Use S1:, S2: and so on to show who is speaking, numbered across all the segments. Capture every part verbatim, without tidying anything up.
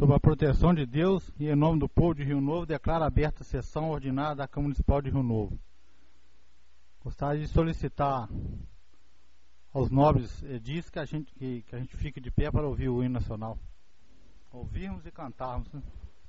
S1: Sob a proteção de Deus e em nome do povo de Rio Novo, declaro aberta a sessão ordinária da Câmara Municipal de Rio Novo. Gostaria de solicitar aos nobres edis que a gente, que, que a gente fique de pé para ouvir o hino nacional. Ouvirmos e cantarmos, né?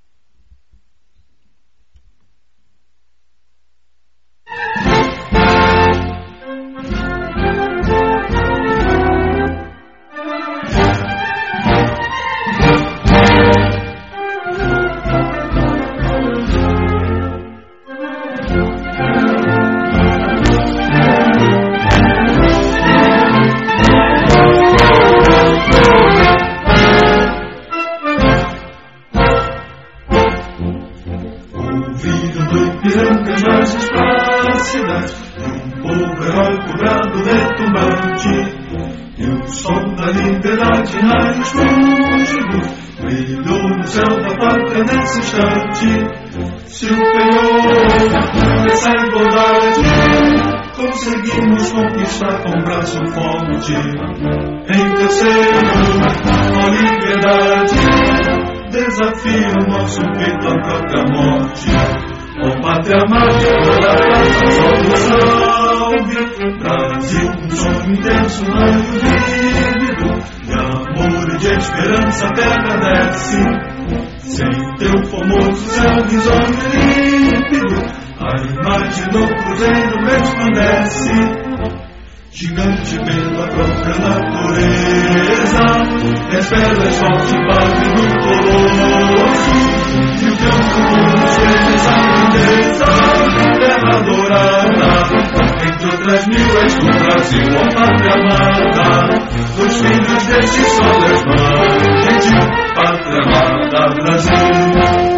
S2: Nesse instante, se o penhor dessa igualdade conseguimos conquistar com braço forte, em teu seio a liberdade desafia o nosso peito à própria morte. Ó pátria amada, toda a graça, salve, Brasil, um sonho intenso, raio vívido, de amor e de esperança a terra desce. Sem teu formoso céu risonho límpido, a imagem do cruzeiro resplandece, gigante pela própria natureza, és bela, és forte, padre do colosso, e o campo nos fez a grandeza, terra dourada, entre outras mil és do Brasil, ó pátria amada, dos filhos deste sol és mãe, gentil, pátria amada, Brasil.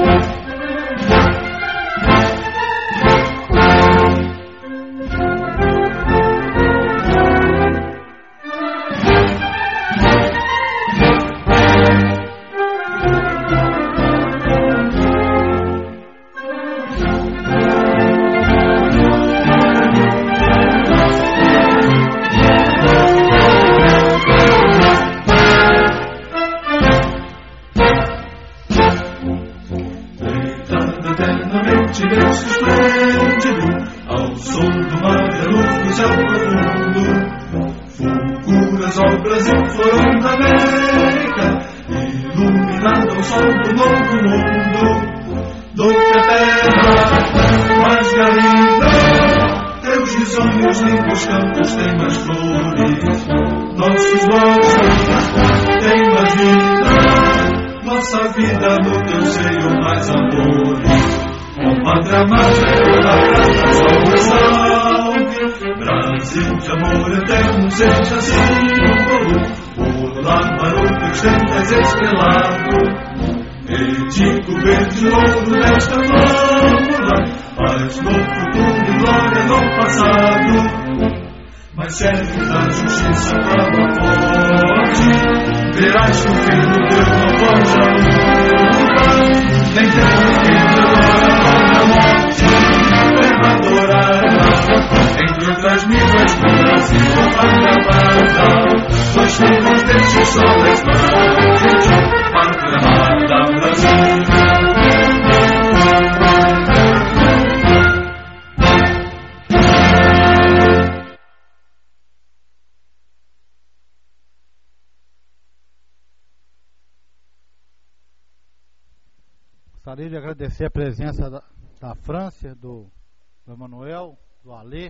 S1: Gostaria de agradecer a presença da, da França, do, do Emanuel, do Alê.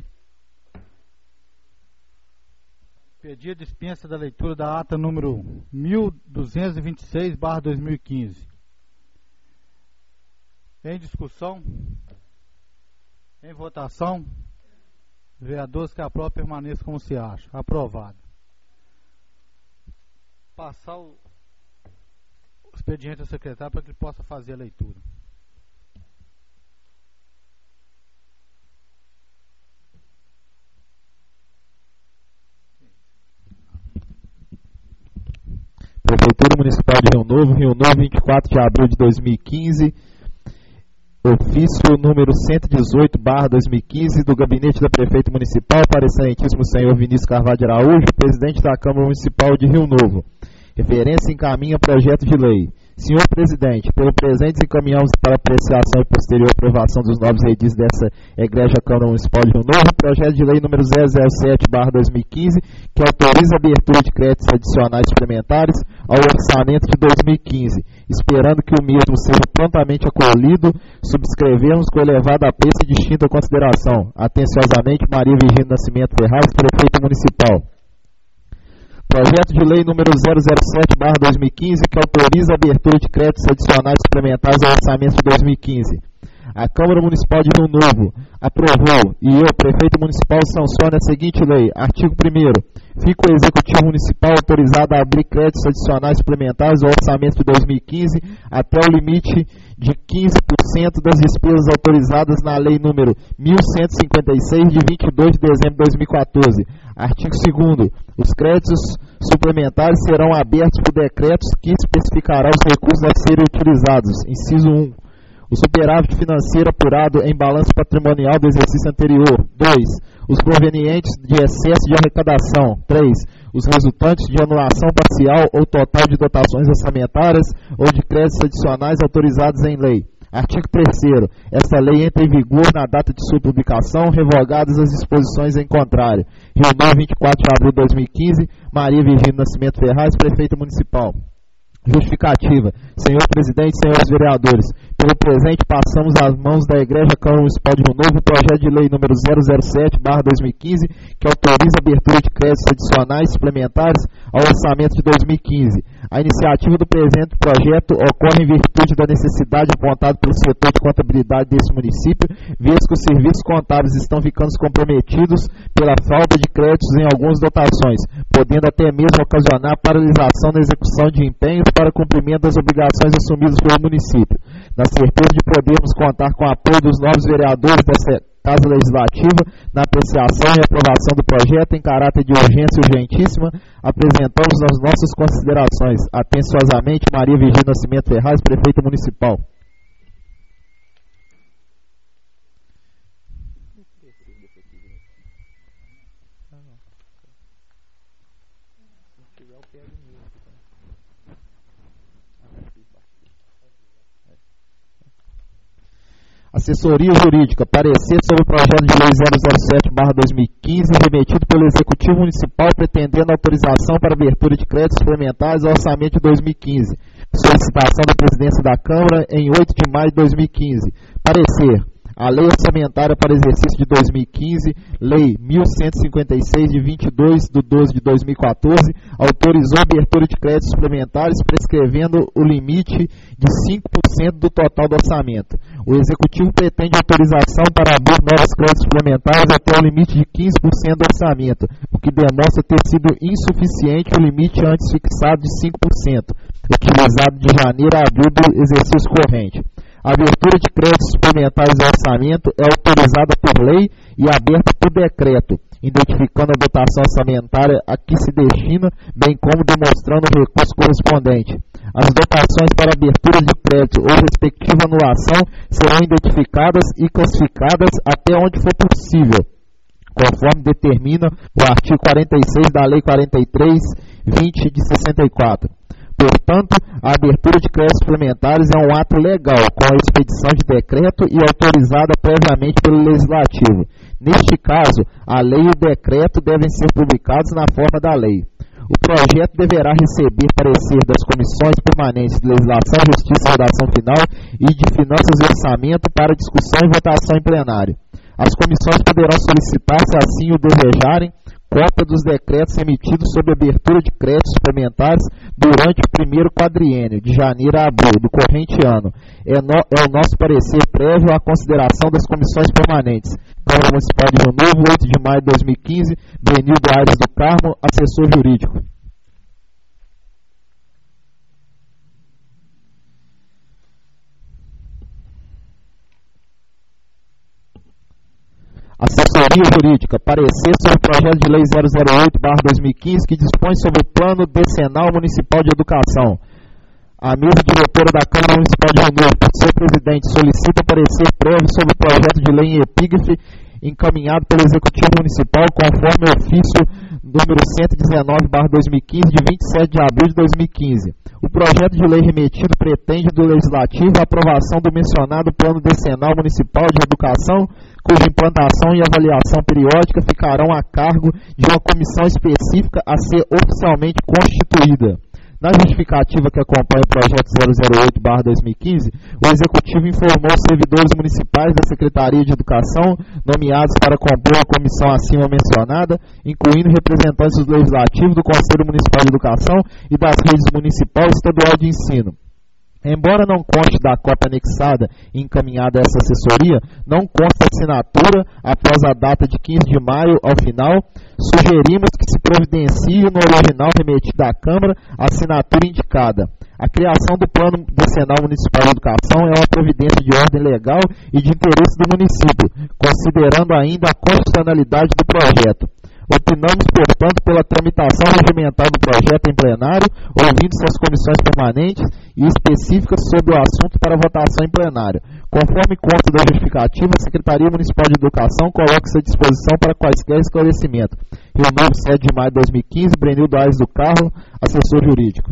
S1: Pedir a dispensa da leitura da ata número mil duzentos e vinte e seis barra dois mil e quinze. Em discussão, em votação, vereadores que aprovam permaneçam como se acha. Aprovado. Passar o expediente ao secretário para que ele possa fazer a leitura.
S3: Prefeitura Municipal de Rio Novo, Rio Novo, vinte e quatro de abril de dois mil e quinze. Ofício número cento e dezoito barra dois mil e quinze do Gabinete da Prefeita Municipal para o Excelentíssimo Senhor Vinícius Carvalho de Araújo, Presidente da Câmara Municipal de Rio Novo. Referência encaminha projeto de lei. Senhor Presidente, pelo presente encaminhamos para apreciação e posterior aprovação dos novos edis dessa Egreja Câmara Municipal de Rio Novo, o projeto de lei número zero zero sete barra dois mil e quinze, que autoriza a abertura de créditos adicionais suplementares ao orçamento de dois mil e quinze, esperando que o mesmo seja prontamente acolhido, subscrevemos com elevada apreço e distinta consideração. Atenciosamente, Maria Virgínia Nascimento Ferraz, Prefeita Municipal. Projeto de lei número zero zero sete barra dois mil e quinze, que autoriza a abertura de créditos adicionais suplementares ao orçamento de dois mil e quinze. A Câmara Municipal de Rio Novo aprovou e eu, Prefeito Municipal, sanciono a seguinte lei. Artigo primeiro. Fica o Executivo Municipal autorizado a abrir créditos adicionais suplementares ao orçamento de dois mil e quinze até o limite de quinze por cento das despesas autorizadas na Lei número mil cento e cinquenta e seis, de vinte e dois de dezembro de dois mil e quatorze. Artigo segundo. Os créditos suplementares serão abertos por decretos que especificarão os recursos a serem utilizados. Inciso um. O superávit financeiro apurado em balanço patrimonial do exercício anterior. dois. Os provenientes de excesso de arrecadação. três. Os resultantes de anulação parcial ou total de dotações orçamentárias ou de créditos adicionais autorizados em lei. Artigo terceiro. Esta lei entra em vigor na data de sua publicação, revogadas as disposições em contrário. Rio Novo, vinte e quatro de abril de dois mil e quinze. Maria Virgínia Nascimento Ferraz, Prefeita Municipal. Justificativa. Senhor Presidente, senhores vereadores, pelo presente passamos às mãos da Igreja Câmara Municipal de Rio Novo o projeto de lei número zero zero sete barra dois mil e quinze, que autoriza a abertura de créditos adicionais suplementares ao orçamento de dois mil e quinze. A iniciativa do presente projeto ocorre em virtude da necessidade apontada pelo setor de contabilidade desse município, vez que os serviços contábeis estão ficando comprometidos pela falta de créditos em algumas dotações, podendo até mesmo ocasionar paralisação na execução de empenhos para cumprimento das obrigações assumidas pelo município. Na certeza de podermos contar com o apoio dos novos vereadores dessa Casa Legislativa, na apreciação e aprovação do projeto em caráter de urgência urgentíssima, apresentamos as nossas considerações. Atenciosamente, Maria Virgínia Nascimento Ferraz, Prefeita Municipal. Assessoria Jurídica. Parecer sobre o projeto de lei zero zero sete barra dois mil e quinze, remetido pelo Executivo Municipal, pretendendo autorização para abertura de créditos suplementares ao orçamento de dois mil e quinze. Solicitação da Presidência da Câmara em oito de maio de dois mil e quinze. Parecer. A Lei Orçamentária para Exercício de dois mil e quinze, Lei mil cento e cinquenta e seis, de vinte e dois de doze de dois mil e quatorze, autorizou a abertura de créditos suplementares, prescrevendo o limite de cinco por cento do total do orçamento. O Executivo pretende autorização para abrir novos créditos suplementares até o limite de quinze por cento do orçamento, o que demonstra ter sido insuficiente o limite antes fixado de cinco por cento, utilizado de janeiro a abril do exercício corrente. A abertura de créditos suplementares ao orçamento é autorizada por lei e aberta por decreto, identificando a dotação orçamentária a que se destina, bem como demonstrando o recurso correspondente. As dotações para abertura de crédito ou respectiva anulação serão identificadas e classificadas até onde for possível, conforme determina o artigo quarenta e seis da Lei quarenta e três, vinte de sessenta e quatro. Portanto, a abertura de créditos suplementares é um ato legal, com a expedição de decreto e autorizada previamente pelo Legislativo. Neste caso, a lei e o decreto devem ser publicados na forma da lei. O projeto deverá receber parecer das comissões permanentes de Legislação, Justiça e Redação Final e de Finanças e Orçamento para discussão e votação em plenário. As comissões poderão solicitar, se assim o desejarem, cópia dos decretos emitidos sobre abertura de créditos suplementares durante o primeiro quadriênio, de janeiro a abril do corrente ano. É, no, é o nosso parecer prévio à consideração das comissões permanentes. Câmara Municipal de Rio Novo, oito de maio de dois mil e quinze, Benildo Aires do Carmo, assessor jurídico. Assessoria Jurídica. Parecer sobre o projeto de lei zero zero oito barra dois mil e quinze, que dispõe sobre o Plano Decenal Municipal de Educação. A mesa diretora da Câmara Municipal de Rio Novo, por seu presidente, solicita parecer prévio sobre o projeto de lei em epígrafe encaminhado pelo Executivo Municipal, conforme o ofício número cento e dezenove barra dois mil e quinze, de vinte e sete de abril de dois mil e quinze. O projeto de lei remetido pretende do Legislativo a aprovação do mencionado Plano Decenal Municipal de Educação, cuja implantação e avaliação periódica ficarão a cargo de uma comissão específica a ser oficialmente constituída. Na justificativa que acompanha o projeto zero zero oito barra dois mil e quinze, o Executivo informou os servidores municipais da Secretaria de Educação, nomeados para compor a comissão acima mencionada, incluindo representantes do Legislativo, do Conselho Municipal de Educação e das redes municipal e estadual de ensino. Embora não conste da cópia anexada e encaminhada a essa assessoria, não consta assinatura após a data de quinze de maio ao final, sugerimos que se providencie no original remetido à Câmara a assinatura indicada. A criação do Plano Decenal Municipal de Educação é uma providência de ordem legal e de interesse do município, considerando ainda a constitucionalidade do projeto. Opinamos, portanto, pela tramitação regimental do projeto em plenário, ouvindo-se as comissões permanentes e específicas sobre o assunto para votação em plenário. Conforme consta da justificativa, a Secretaria Municipal de Educação coloca-se à disposição para quaisquer esclarecimentos. Rio Novo, sete de maio de dois mil e quinze, Brenildo Aires do Carmo, assessor jurídico.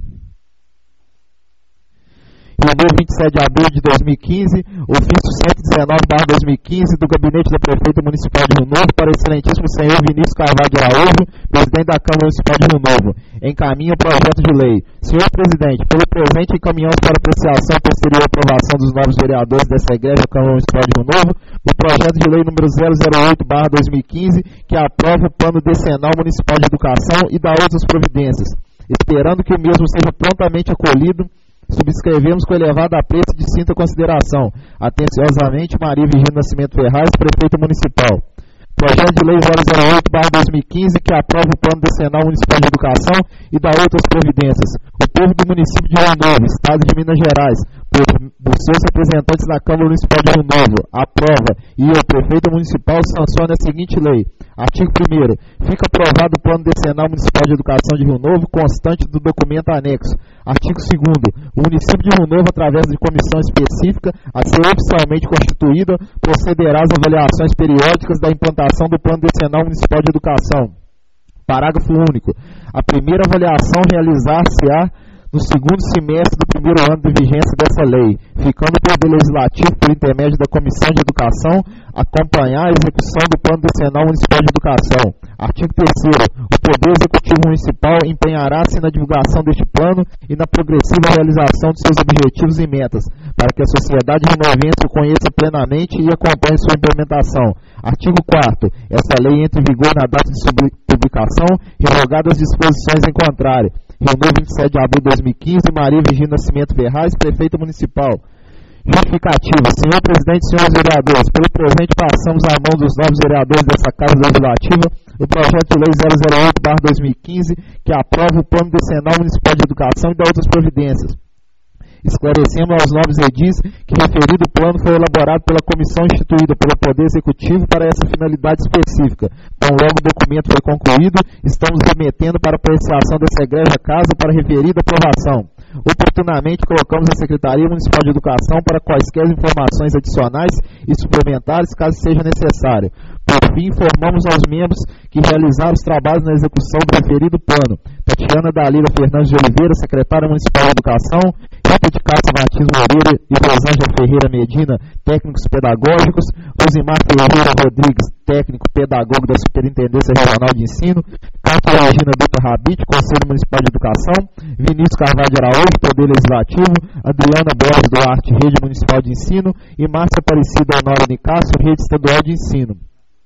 S3: Rio Novo, vinte e sete de abril de dois mil e quinze, ofício cento e dezenove barra dois mil e quinze do Gabinete da Prefeita Municipal de Rio Novo para o excelentíssimo senhor Vinícius Carvalho de Araújo, presidente da Câmara Municipal de Rio Novo. Encaminha o projeto de lei. Senhor presidente, pelo presente encaminhamos para apreciação posterior à aprovação dos novos vereadores dessa igreja da Câmara Municipal de Rio Novo o projeto de lei número zero zero oito barra dois mil e quinze, que aprova o Plano Decenal Municipal de Educação e dá outras providências. Esperando que o mesmo seja prontamente acolhido, subscrevemos com elevado apreço e distinta consideração. Atenciosamente, Maria Virgínia Nascimento Ferraz, Prefeito Municipal. Projeto de Lei zero zero oito barra dois mil e quinze, que aprova o Plano Decenal Municipal de Educação e dá outras providências. O povo do município de Rio Novo, Estado de Minas Gerais, por, por seus representantes na Câmara Municipal de Rio Novo, aprova e o Prefeito Municipal sanciona a seguinte lei. Artigo primeiro. Fica aprovado o Plano Decenal Municipal de Educação de Rio Novo, constante do documento anexo. Artigo segundo. O município de Rio Novo, através de comissão específica a ser oficialmente constituída, procederá às avaliações periódicas da implantação do Plano Decenal Municipal de Educação. Parágrafo único. A primeira avaliação realizar-se-á no segundo semestre do primeiro ano de vigência dessa lei, ficando o Poder Legislativo, por intermédio da Comissão de Educação, acompanhar a execução do Plano Decenal Municipal de Educação. Artigo terceiro. O Poder Executivo Municipal empenhará-se na divulgação deste plano e na progressiva realização de seus objetivos e metas, para que a sociedade rinovense o conheça plenamente e acompanhe sua implementação. Artigo quarto. Essa lei entra em vigor na data de sua publicação, revogadas as disposições em contrário. Rio Novo, vinte e sete de abril de dois mil e quinze, Maria Virgínia Nascimento Ferraz, Prefeita Municipal. Justificativa. Senhor Presidente, senhores vereadores, pelo presente passamos à mão dos novos vereadores dessa Casa Legislativa o projeto de lei zero zero oito barra dois mil e quinze, que aprova o Plano Decenal Municipal de Educação e dá outras providências. Esclarecemos aos novos edis que referido plano foi elaborado pela comissão instituída pelo Poder Executivo para essa finalidade específica. Então, logo o documento foi concluído, estamos remetendo para apreciação dessa egrégia casa para referida aprovação. Oportunamente, colocamos a Secretaria Municipal de Educação para quaisquer informações adicionais e suplementares, caso seja necessário. Por fim, informamos aos membros que realizaram os trabalhos na execução do referido plano. Tatiana Dalila Fernandes de Oliveira, Secretária Municipal de Educação, Rita de Cássia Martins Moreira e Rosângela Ferreira Medina, técnicos pedagógicos, Rosimar Ferreira Rodrigues, técnico pedagogo da Superintendência Regional de Ensino, Cátia Regina Dutra Rabit, Conselho Municipal de Educação, Vinícius Carvalho de Araújo, Poder Legislativo, Adriana Borges Duarte, Rede Municipal de Ensino e Márcia Aparecida Honório Nicásio, Rede Estadual de Ensino.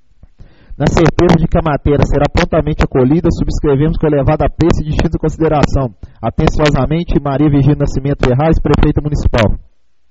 S3: Na certeza de que a matéria será prontamente acolhida, subscrevemos com elevado apreço e distinta consideração. Atenciosamente, Maria Virgínia Nascimento Ferraz, Prefeita Municipal.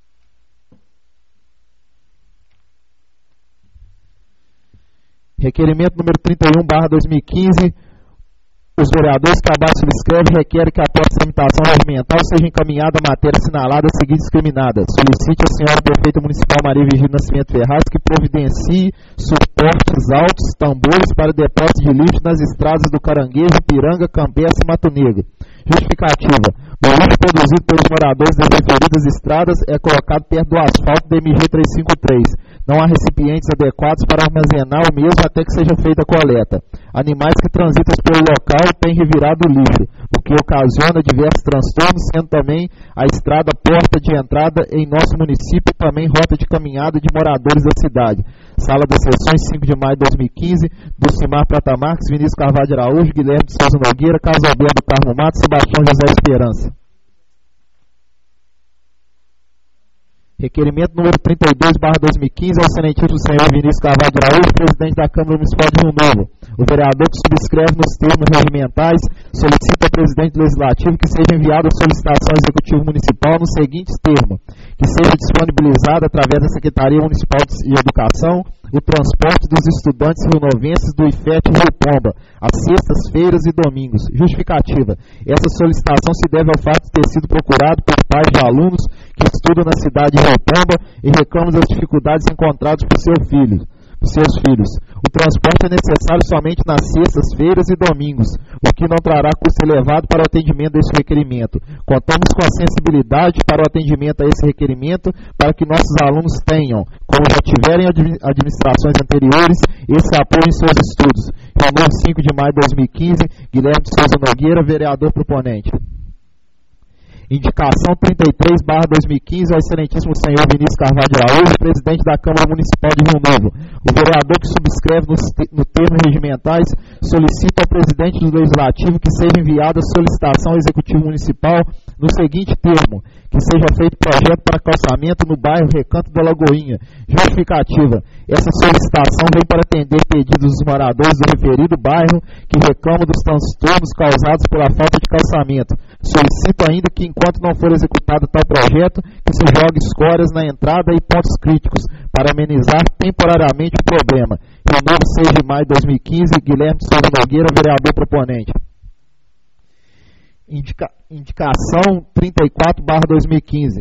S3: Requerimento número trinta e um barra dois mil e quinze. Os vereadores que abaixo subscrevem requerem que após a tramitação regimental seja encaminhada a matéria assinalada a seguir discriminada. Solicite a senhora Prefeita Municipal Maria Virgínia Nascimento Ferraz que providencie suportes altos, tambores para depósito de lixo nas estradas do Caranguejo, Piranga, Campeça e Mato Negro. Justificativa. O lixo produzido pelos moradores das referidas estradas é colocado perto do asfalto da M G trezentos e cinquenta e três. Não há recipientes adequados para armazenar o mesmo até que seja feita a coleta. Animais que transitam pelo local têm revirado o lixo, o que ocasiona diversos transtornos, sendo também a estrada porta de entrada em nosso município e também rota de caminhada de moradores da cidade. Sala das Sessões, cinco de maio de dois mil e quinze, do Cimar Prata Marques, Vinícius Carvalho de Araújo, Guilherme de Souza Nogueira, Carlos Alberto Carmo Matos, Sebastião José Esperança. Requerimento número trinta e dois barra dois mil e quinze, ao excelentíssimo senhor Vinícius Carvalho de Araújo, presidente da Câmara Municipal de Rio Novo. O vereador que subscreve nos termos regimentais solicita ao presidente legislativo que seja enviada a solicitação ao executivo municipal nos seguintes termos: que seja disponibilizada através da Secretaria Municipal de Educação o transporte dos estudantes rionovenses do I F E T Rio Pomba, às sextas-feiras e domingos. Justificativa: essa solicitação se deve ao fato de ter sido procurado por pais de alunos que estudam na cidade de Rio Pomba e reclamam das dificuldades encontradas por seus filhos. seus filhos. O transporte é necessário somente nas sextas-feiras e domingos, o que não trará custo elevado para o atendimento desse requerimento. Contamos com a sensibilidade para o atendimento a esse requerimento, para que nossos alunos tenham, como já tiveram em administrações anteriores, esse apoio em seus estudos. Reunião cinco de maio de dois mil e quinze, Guilherme de Souza Nogueira, vereador proponente. Indicação trinta e três barra dois mil e quinze, ao excelentíssimo senhor Vinícius Carvalho de Araújo, presidente da Câmara Municipal de Rio Novo. O vereador que subscreve nos te no termos regimentais solicita ao presidente do Legislativo que seja enviada a solicitação ao Executivo Municipal no seguinte termo: que seja feito projeto para calçamento no bairro Recanto da Lagoinha. Justificativa: essa solicitação vem para atender pedidos dos moradores do referido bairro que reclamam dos transtornos causados pela falta de calçamento. Solicito ainda que, enquanto não for executado tal projeto, que se jogue escórias na entrada e pontos críticos, para amenizar temporariamente o problema. Rio Novo, seis de maio de dois mil e quinze, Guilherme de Souza Nogueira, vereador proponente. Indica, indicação trinta e quatro barra dois mil e quinze.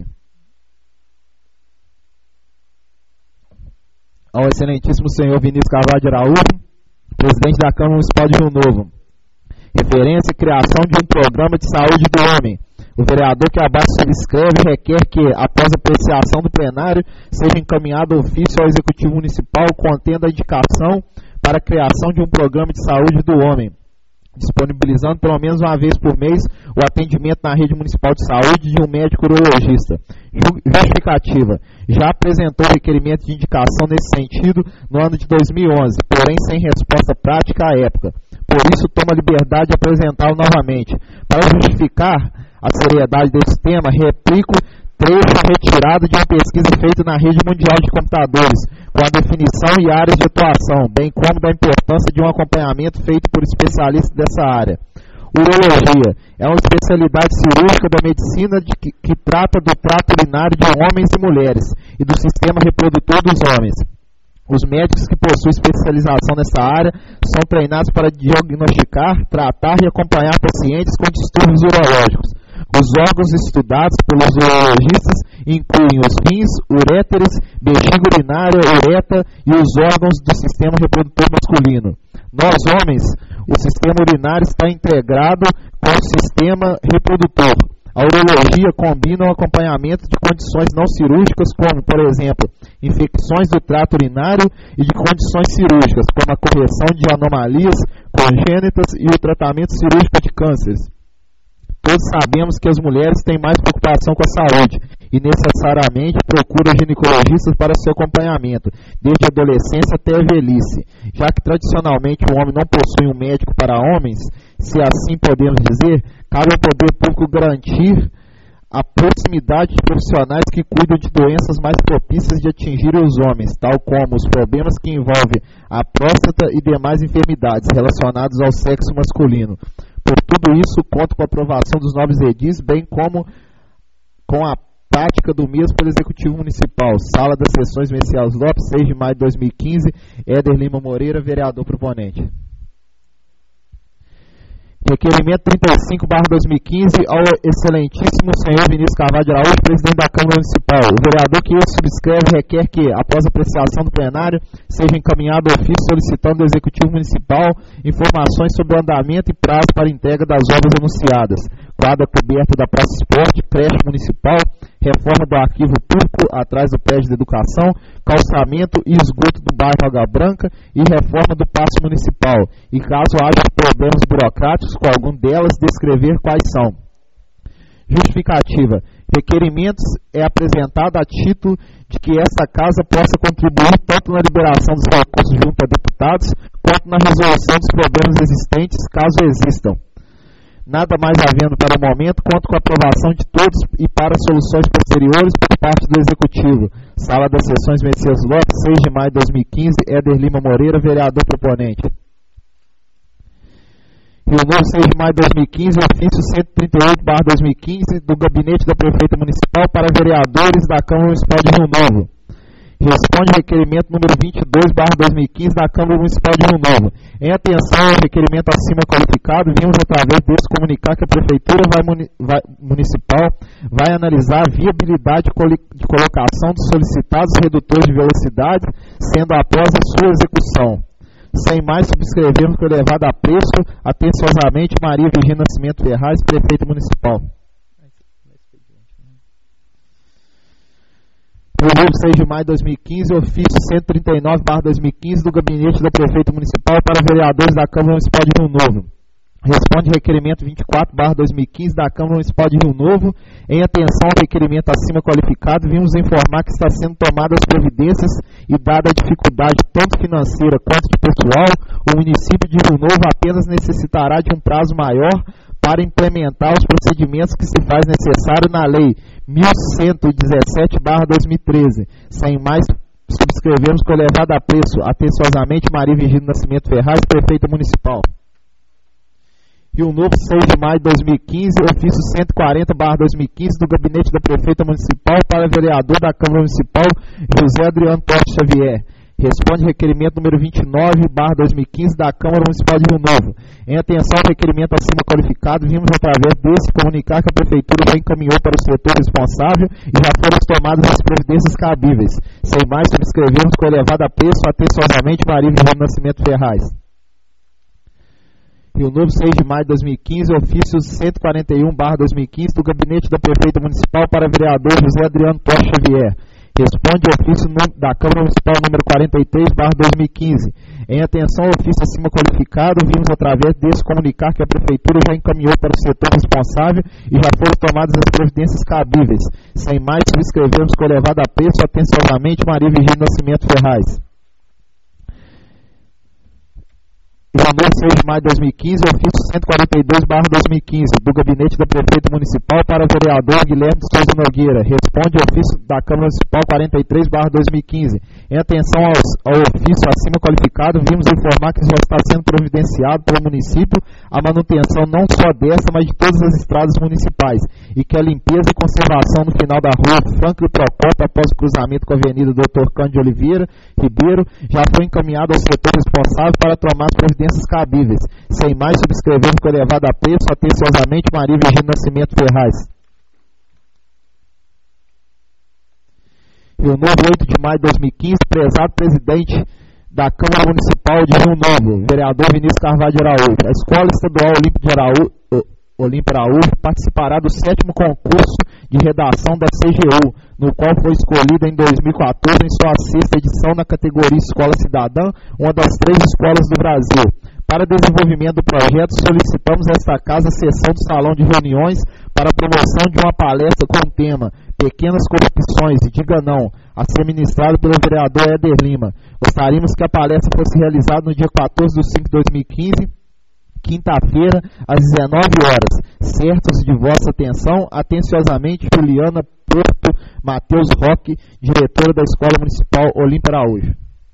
S3: Ao excelentíssimo senhor Vinícius Carvalho de Araújo, presidente da Câmara Municipal de Rio Novo. Referência e criação de um programa de saúde do homem. O vereador que abaixo subscreve requer que, após a apreciação do plenário, seja encaminhado ofício ao Executivo Municipal contendo a indicação para a criação de um programa de saúde do homem, disponibilizando pelo menos uma vez por mês o atendimento na rede municipal de saúde de um médico urologista. Justificativa: já apresentou requerimento de indicação nesse sentido no ano de dois mil e onze, porém sem resposta prática à época. Por isso, toma a liberdade de apresentá-lo novamente. Para justificar a seriedade desse tema, replico trecho retirado de uma pesquisa feita na rede mundial de computadores, com a definição e áreas de atuação, bem como da importância de um acompanhamento feito por especialistas dessa área. Urologia é uma especialidade cirúrgica da medicina de que, que trata do trato urinário de homens e mulheres e do sistema reprodutor dos homens. Os médicos que possuem especialização nessa área são treinados para diagnosticar, tratar e acompanhar pacientes com distúrbios urológicos. Os órgãos estudados pelos urologistas incluem os rins, uréteres, bexiga urinária, ureta e os órgãos do sistema reprodutor masculino. Nós, homens, o sistema urinário está integrado com o sistema reprodutor. A urologia combina o acompanhamento de condições não cirúrgicas, como, por exemplo, infecções do trato urinário, e de condições cirúrgicas, como a correção de anomalias congênitas e o tratamento cirúrgico de cânceres. Todos sabemos que as mulheres têm mais preocupação com a saúde e necessariamente procuram ginecologistas para seu acompanhamento, desde a adolescência até a velhice. Já que tradicionalmente o homem não possui um médico para homens, se assim podemos dizer, cabe ao poder público garantir a proximidade de profissionais que cuidam de doenças mais propícias de atingir os homens, tal como os problemas que envolvem a próstata e demais enfermidades relacionadas ao sexo masculino. Por tudo isso, conto com a aprovação dos nobres edis, bem como com a prática do mesmo pelo Executivo Municipal. Sala das Sessões, Messias Lopes, seis de maio de dois mil e quinze, Éder Lima Moreira, vereador proponente. Requerimento trinta e cinco barra dois mil e quinze, ao excelentíssimo senhor Vinícius Carvalho de Araújo, presidente da Câmara Municipal. O vereador que esse subscreve requer que, após a apreciação do plenário, seja encaminhado ofício solicitando ao Executivo Municipal informações sobre o andamento e prazo para entrega das obras anunciadas. Quadra coberta da Praça Esporte, creche municipal, reforma do arquivo público atrás do prédio de educação, calçamento e esgoto do bairro Água Branca e reforma do paço municipal. E caso haja problemas burocráticos com algum delas, descrever quais são. Justificativa. Requerimentos é apresentado a título de que esta casa possa contribuir tanto na liberação dos recursos junto a deputados, quanto na resolução dos problemas existentes, caso existam. Nada mais havendo para o momento, conto com a aprovação de todos e para soluções posteriores por parte do Executivo. Sala das Sessões Messias Lopes, seis de maio de dois mil e quinze, Éder Lima Moreira, vereador proponente. Rio Novo, seis de maio de dois mil e quinze, ofício cento e trinta e oito barra dois mil e quinze, do Gabinete da Prefeita Municipal para vereadores da Câmara Municipal de Rio Novo. Responde requerimento número vinte e dois barra dois mil e quinze da Câmara Municipal de Rio Novo. Em atenção ao requerimento acima qualificado, vimos através desse comunicar que a Prefeitura vai, muni, vai, Municipal vai analisar a viabilidade de colocação dos solicitados redutores de velocidade, sendo após a sua execução. Sem mais, subscrevemos que o elevado a preço, atenciosamente, Maria Virgínia Nascimento Ferraz, Prefeita Municipal. Rio Novo, seis de maio de dois mil e quinze, ofício cento e trinta e nove barra dois mil e quinze do Gabinete da Prefeita Municipal para vereadores da Câmara Municipal de Rio Novo. Responde requerimento vinte e quatro barra dois mil e quinze da Câmara Municipal de Rio Novo. Em atenção ao requerimento acima qualificado, vimos informar que está sendo tomadas as providências e, dada a dificuldade tanto financeira quanto de pessoal, o município de Rio Novo apenas necessitará de um prazo maior para implementar os procedimentos que se faz necessário na Lei mil cento e dezessete barra dois mil e treze. Sem mais, subscrevemos que o elevado a preço, atenciosamente, Maria Virgínia Nascimento Ferraz, Prefeita Municipal. Rio Novo, seis de maio de dois mil e quinze, ofício cento e quarenta barra dois mil e quinze do Gabinete da Prefeita Municipal para vereador da Câmara Municipal, José Adriano Torres Xavier. Responde requerimento número vinte e nove barra dois mil e quinze da Câmara Municipal de Rio Novo. Em atenção ao requerimento acima qualificado, vimos através desse comunicar que a Prefeitura já encaminhou para o setor responsável e já foram tomadas as providências cabíveis. Sem mais, subscrevemos com elevado a preço, atenciosamente, Maria Virgínia Nascimento Ferraz. Rio Novo, seis de maio de dois mil e quinze, ofício cento e quarenta e um barra dois mil e quinze do Gabinete da Prefeita Municipal para vereador José Adriano Torres Xavier. Responde o ofício da Câmara Municipal número quarenta e três barra dois mil e quinze. Em atenção ao ofício acima qualificado, vimos através desse comunicar que a Prefeitura já encaminhou para o setor responsável e já foram tomadas as providências cabíveis. Sem mais, subscrevemos com elevado a preço, atenciosamente, Maria Virgínia Nascimento Ferraz. Rio Novo, seis de maio de dois mil e quinze, ofício cento e quarenta e dois barra dois mil e quinze, do Gabinete da Prefeita Municipal para o vereador Guilherme de Souza Nogueira. Responde o ofício da Câmara Municipal quarenta e três barra dois mil e quinze. Em atenção aos, ao ofício acima qualificado, vimos informar que já está sendo providenciado pelo município a manutenção não só dessa, mas de todas as estradas municipais, e que a limpeza e conservação no final da rua Franklin Procópio, após o cruzamento com a Avenida doutor Cândido Oliveira Ribeiro, já foi encaminhado ao setor responsável para tomar as providências cabíveis. Sem mais, subscrevemos com elevado a preço, atenciosamente, Maria Virgínia Nascimento Ferraz. Rio Novo, oito de maio de dois mil e quinze, prezado presidente da Câmara Municipal de Rio Novo, vereador Vinícius Carvalho de Araújo. A Escola Estadual Olímpio de Araújo, Olímpio Araújo participará do sétimo concurso de redação da C G U, no qual foi escolhida em dois mil e quatorze em sua sexta edição na categoria Escola Cidadã, uma das três escolas do Brasil. Para desenvolvimento do projeto, solicitamos a esta casa a sessão do salão de reuniões para a promoção de uma palestra com o tema Pequenas Corrupções e Diga Não, a ser ministrado pelo vereador Éder Lima. Gostaríamos que a palestra fosse realizada no dia quatorze de cinco de dois mil e quinze, quinta-feira, às dezenove horas. Certos de vossa atenção, atenciosamente, Juliana Porto Matheus Roque, diretora da Escola Municipal Olímpio Araújo.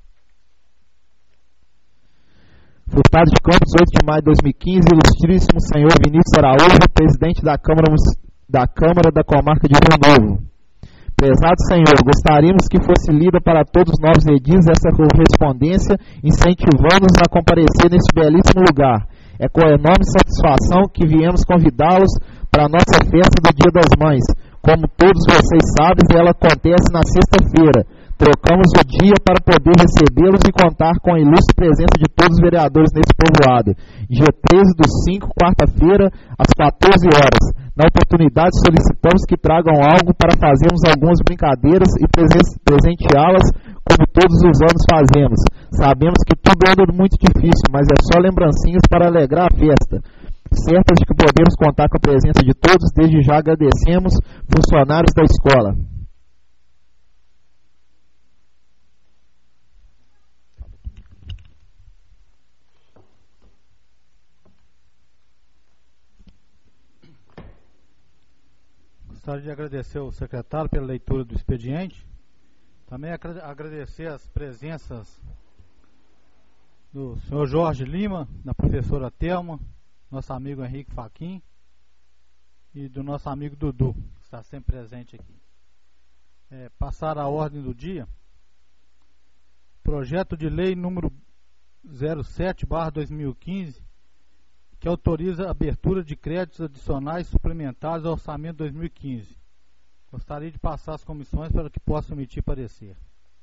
S3: Furtado de Campos, oito de maio de dois mil e quinze, ilustríssimo senhor Vinícius Araújo, presidente da Câmara, da Câmara da Comarca de Rio Novo. Prezado senhor, gostaríamos que fosse lida para todos nós edis essa correspondência, incentivando-nos a comparecer neste belíssimo lugar. É com enorme satisfação que viemos convidá-los para a nossa festa do Dia das Mães. Como todos vocês sabem, ela acontece na sexta-feira. Trocamos o dia para poder recebê-los e contar com a ilustre presença de todos os vereadores nesse povoado. Dia treze do cinco, quarta-feira, às quatorze horas, Na oportunidade, solicitamos que tragam algo para fazermos algumas brincadeiras e presen- presenteá-las como todos os anos fazemos. Sabemos que tudo anda muito difícil, mas é só lembrancinhas para alegrar a festa. Certas de que podemos contar com a presença de todos, desde já agradecemos, funcionários da escola.
S1: Gostaria de agradecer ao secretário pela leitura do expediente. Também agradecer as presenças do senhor Jorge Lima, da professora Thelma, nosso amigo Henrique Faquim e do nosso amigo Dudu, que está sempre presente aqui. É, passar a ordem do dia. Projeto de lei número zero sete barra dois mil e quinze, que autoriza a abertura de créditos adicionais suplementares ao orçamento dois mil e quinze. Gostaria de passar as comissões para que possam emitir parecer.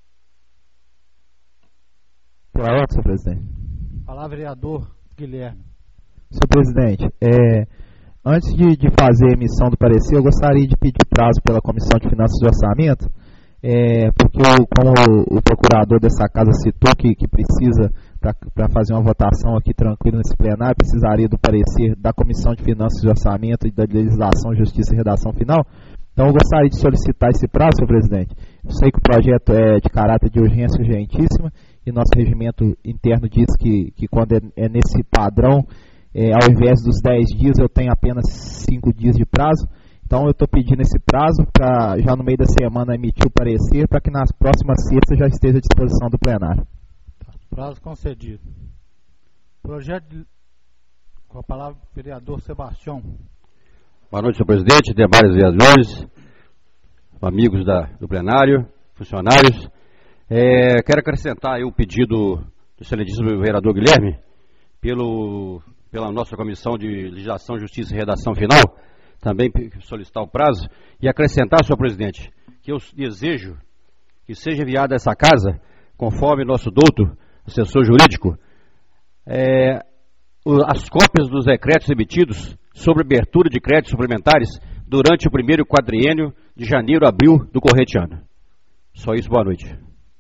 S3: Pela ordem, senhor presidente.
S1: Palavra, vereador Guilherme.
S3: Senhor presidente, é, antes de, de fazer a emissão do parecer, eu gostaria de pedir prazo pela Comissão de Finanças e Orçamento, é, porque o, como o, o procurador dessa casa citou que, que precisa, para fazer uma votação aqui tranquila nesse plenário, precisaria do parecer da Comissão de Finanças e Orçamento e da Legislação, Justiça e Redação Final. Então eu gostaria de solicitar esse prazo, senhor presidente. Eu sei que o projeto é de caráter de urgência urgentíssima e nosso regimento interno diz que, que quando é, é nesse padrão, é, ao invés dos dez dias, eu tenho apenas cinco dias de prazo. Então eu estou pedindo esse prazo para já no meio da semana emitir o parecer para que nas próximas sextas já esteja à disposição do plenário.
S1: Tá, prazo concedido. Projeto de... Com a palavra, vereador Sebastião.
S4: Boa noite, senhor presidente, demais vereadores, amigos da, do plenário, funcionários. É, quero acrescentar aí o pedido do excelentíssimo vereador Guilherme, pelo, pela nossa Comissão de Legislação, Justiça e Redação Final, também solicitar o prazo, e acrescentar, senhor presidente, que eu desejo que seja enviada a essa casa, conforme nosso douto, assessor jurídico, é, as cópias dos decretos emitidos sobre abertura de créditos suplementares durante o primeiro quadriênio de janeiro a abril do corrente ano. Só isso, boa noite.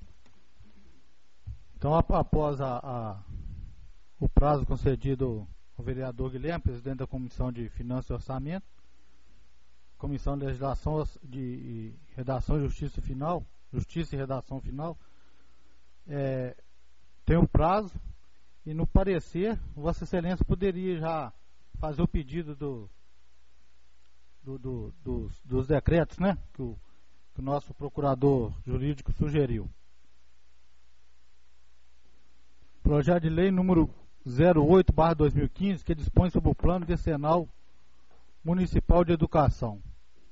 S1: Então, após a, a, o prazo concedido ao vereador Guilherme, presidente da Comissão de Finanças e Orçamento, Comissão de Legislação de Redação e Justiça Final, Justiça e Redação Final, é, tem o prazo, e no parecer, Vossa Excelência poderia já fazer o pedido do, do, do, dos, dos decretos, né, que o, que o nosso procurador jurídico sugeriu. Projeto de lei número zero oito barra dois mil e quinze, que dispõe sobre o Plano Decenal Municipal de Educação.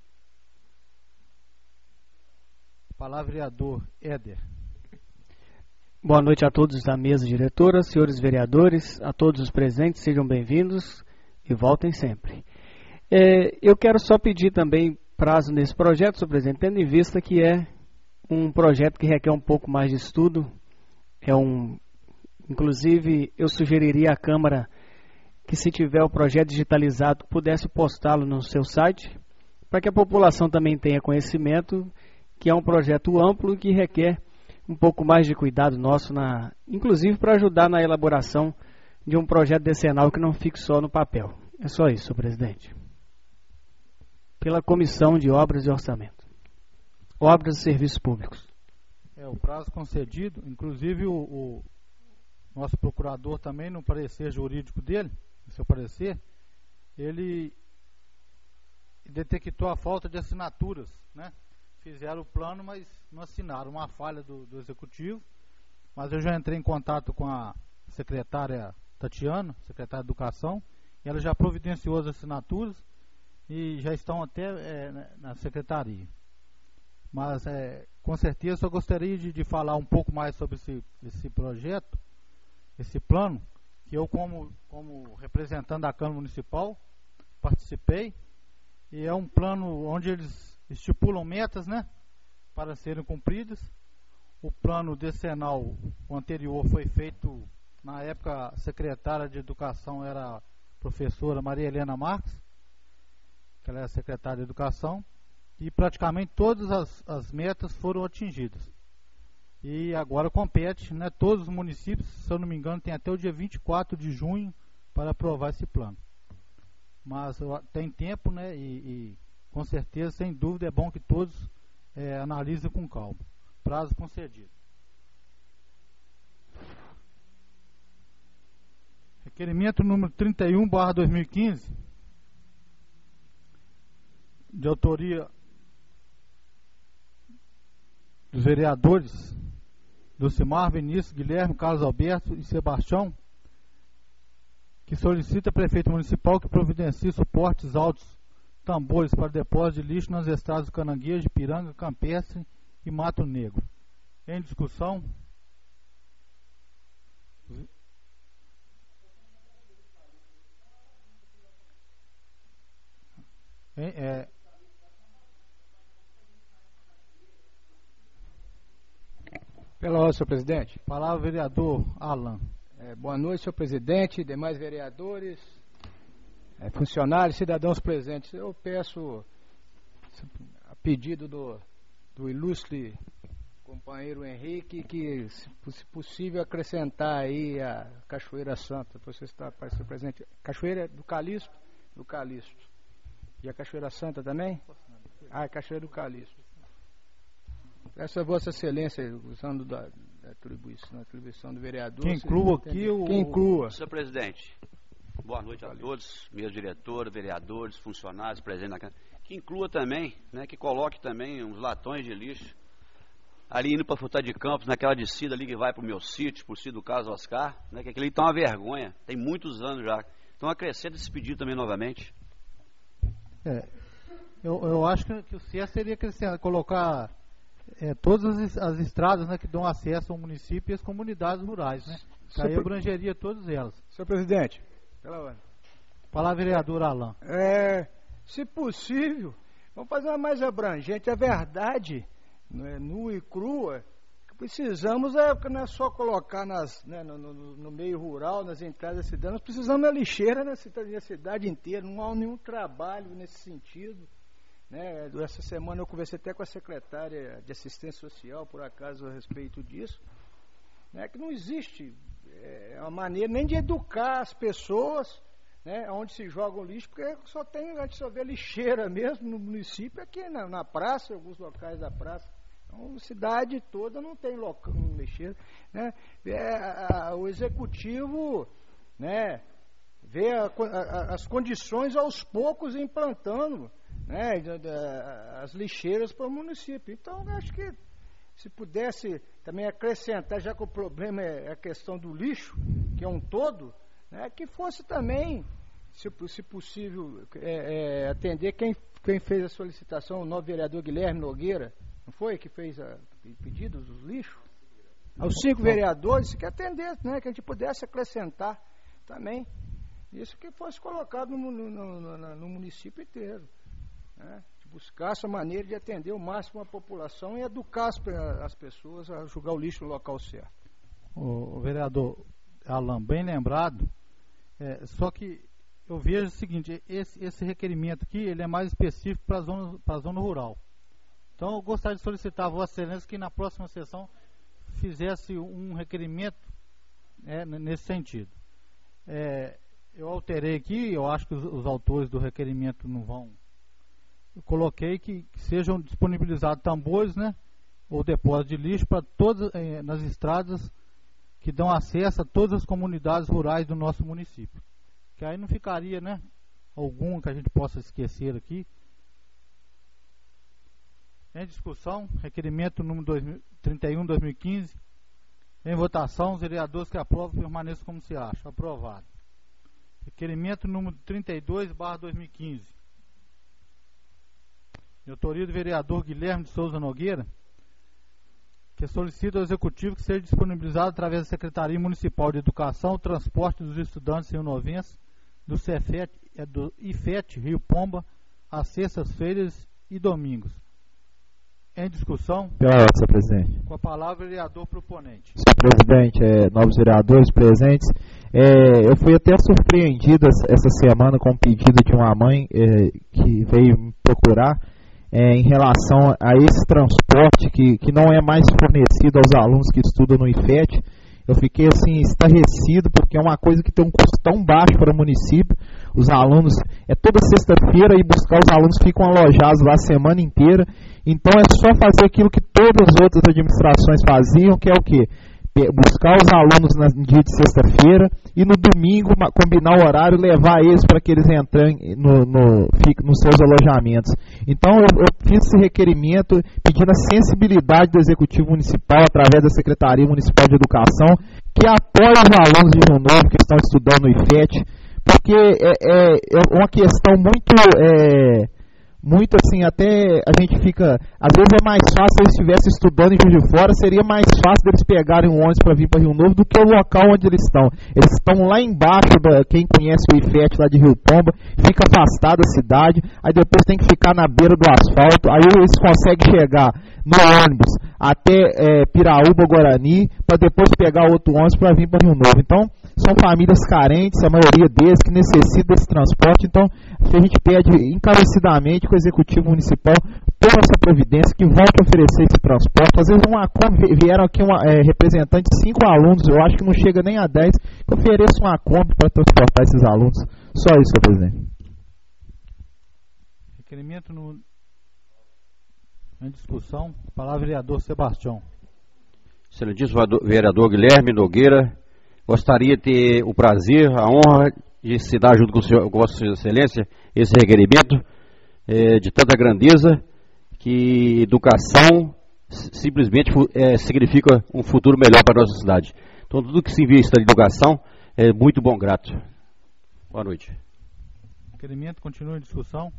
S1: Palavra, vereador Éder.
S5: Boa noite a todos da mesa diretora, senhores vereadores, a todos os presentes, sejam bem-vindos e voltem sempre. É, eu quero só pedir também prazo nesse projeto, senhor presidente, tendo em vista que é um projeto que requer um pouco mais de estudo. É um, inclusive, eu sugeriria à Câmara que, se tiver o projeto digitalizado, pudesse postá-lo no seu site, para que a população também tenha conhecimento que é um projeto amplo que requer um pouco mais de cuidado nosso, na, inclusive para ajudar na elaboração de um projeto decenal que não fique só no papel. É só isso, senhor presidente. Pela Comissão de Obras e Orçamento. Obras e Serviços Públicos.
S1: É, o prazo concedido, inclusive o, o nosso procurador também, no parecer jurídico dele, no seu parecer, ele detectou a falta de assinaturas, né? Fizeram o plano, mas não assinaram, uma falha do, do executivo. Mas eu já entrei em contato com a secretária Tatiana, secretária de Educação, e ela já providenciou as assinaturas e já estão até é, na secretaria. Mas é, com certeza eu gostaria de, de falar um pouco mais sobre esse, esse projeto, esse plano, que eu como, como representante da Câmara Municipal participei, e é um plano onde eles estipulam metas, né, para serem cumpridas. O plano decenal, o anterior, foi feito, na época a secretária de Educação era a professora Maria Helena Marques, que ela é a secretária de Educação, e praticamente todas as, as metas foram atingidas. E agora compete, né, todos os municípios, se eu não me engano, tem até o dia vinte e quatro de junho para aprovar esse plano. Mas tem tempo, né, e, e com certeza, sem dúvida, é bom que todos é, analisem com calma. Prazo concedido. Requerimento número trinta e um barra dois mil e quinze, de autoria dos vereadores Lucimar, Vinícius, Guilherme, Carlos Alberto e Sebastião, que solicita ao prefeito municipal que providencie suportes altos, tambores para depósito de lixo nas estradas do Cananguejo, Piranga, Campestre e Mato Negro. Em discussão? É,
S6: Pela ordem, senhor presidente.
S1: Palavra, vereador Alan.
S6: É, boa noite, senhor presidente, demais vereadores, é, funcionários, cidadãos presentes. Eu peço, a pedido do, do ilustre companheiro Henrique, que, se, se possível, acrescentar aí a Cachoeira Santa, para você estar para ser presente. Cachoeira do Calixto, do Calixto. E a Cachoeira Santa também? Ah, a Cachoeira do Calixto. Essa Vossa Excelência, usando da, da atribuição, atribuição do vereador.
S1: Que inclua aqui o...
S6: Que inclua.
S4: Senhor presidente, boa noite a todos, meus diretores, vereadores, funcionários presentes na Câmara. Que inclua também, né, que coloque também uns latões de lixo ali indo para Fruta de Campos, naquela descida ali que vai para o meu sítio, por si do caso Oscar, né, que aquele ali está uma vergonha, tem muitos anos já. Então acrescenta esse pedido também novamente.
S1: É, eu, eu acho que, que o certo seria colocar é, todas as, as estradas, né, que dão acesso ao município e às comunidades rurais, né? Que aí abrangeria todas elas.
S6: Senhor presidente, pela ordem.
S1: Palavra, vereador Alain.
S6: É, se possível, vamos fazer uma mais abrangente. A verdade, né, nua e crua, que precisamos é, não é só colocar nas, né, no, no, no meio rural, nas entradas da cidade, nós precisamos da lixeira na cidade, na cidade inteira, não há nenhum trabalho nesse sentido. Né? Essa semana eu conversei até com a secretária de Assistência Social, por acaso, a respeito disso, né? Que não existe é, uma maneira nem de educar as pessoas, né, onde se joga o lixo, porque só tem, a gente só vê lixeira mesmo no município, aqui na, na praça, em alguns locais da praça. Então, a cidade toda não tem local, lixeira, né? É, a, o executivo, né, vê a, a, as condições aos poucos implantando, né, as lixeiras para o município. Então, acho que se pudesse também acrescentar, já que o problema é a questão do lixo, que é um todo, né, que fosse também, se, se possível, é, é, atender quem, quem fez a solicitação, o novo vereador Guilherme Nogueira, não foi? Que fez a, pedidos dos lixos? Aos cinco vereadores, que atender, né, que a gente pudesse acrescentar também. Isso que fosse colocado no, no, no, no, no município inteiro. Né? Buscar essa maneira de atender o máximo a população e educar as, as pessoas a jogar o lixo no local certo.
S1: O, o vereador Alain, bem lembrado, é, só que eu vejo o seguinte, esse, esse requerimento aqui, ele é mais específico para a zona, para a zona rural. Então eu gostaria de solicitar a Vossa Excelência que na próxima sessão fizesse um requerimento é, nesse sentido. É, eu alterei aqui, eu acho que os, os autores do requerimento não vão. Eu coloquei que, que sejam disponibilizados tambores, né, ou depósito de lixo para todas eh, nas estradas que dão acesso a todas as comunidades rurais do nosso município. Que aí não ficaria, né, algum que a gente possa esquecer aqui. Em discussão, requerimento número trinta e um, dois mil e quinze. Em votação, os vereadores que aprovam permaneçam como se acha. Aprovado. Requerimento número trinta e dois, barra dois mil e quinze. De autoria do vereador Guilherme de Souza Nogueira, que solicita ao Executivo que seja disponibilizado através da Secretaria Municipal de Educação o transporte dos estudantes rio-novenses do Cefet, do I F E T Rio Pomba às sextas-feiras e domingos, Em discussão.
S3: Pela ordem, senhor presidente.
S1: Com a palavra, o vereador proponente.
S3: Senhor presidente, é, novos vereadores presentes, é, eu fui até surpreendido essa semana com um pedido de uma mãe é, que veio me procurar é, em relação a esse transporte que, que não é mais fornecido aos alunos que estudam no I F E T. Eu fiquei assim estarrecido porque é uma coisa que tem um custo tão baixo para o município. Os alunos, é toda sexta-feira ir buscar, os alunos ficam alojados lá a semana inteira. Então é só fazer aquilo que todas as outras administrações faziam, que é o quê? Buscar os alunos no dia de sexta-feira e no domingo combinar o horário e levar eles para que eles entrem no, no, nos seus alojamentos. Então eu, eu fiz esse requerimento pedindo a sensibilidade do Executivo Municipal através da Secretaria Municipal de Educação que apoie os alunos de Rio Novo que estão estudando no I F E T, porque é, é, é uma questão muito... É, muito assim, até a gente fica, às vezes é mais fácil se eles estivessem estudando em Juiz de Fora, seria mais fácil deles pegarem um ônibus para vir para Rio Novo do que o local onde eles estão. Eles estão lá embaixo, da, quem conhece o I F E T lá de Rio Pomba, fica afastado da cidade, aí depois tem que ficar na beira do asfalto, aí eles conseguem chegar no ônibus até é, Piraúba, Guarani, para depois pegar outro ônibus para vir para Rio Novo. Então, são famílias carentes, a maioria deles que necessitam desse transporte. Então, a gente pede encarecidamente que o Executivo Municipal tome essa providência, que volte a oferecer esse transporte. Às vezes uma, vieram aqui uma, é, representantes de cinco alunos, eu acho que não chega nem a dez, que ofereça uma Kombi para transportar esses alunos. Só isso, senhor presidente.
S1: Requerimento no... em discussão, palavra vereador Sebastião.
S4: Excelentíssimo vereador Guilherme Nogueira, gostaria de ter o prazer, a honra de se dar junto com, o senhor, com Vossa Excelência esse requerimento é, de tanta grandeza que educação simplesmente é, significa um futuro melhor para a nossa cidade. Então tudo que se invista em educação é muito bom, grato. Boa noite.
S1: O requerimento continua em discussão.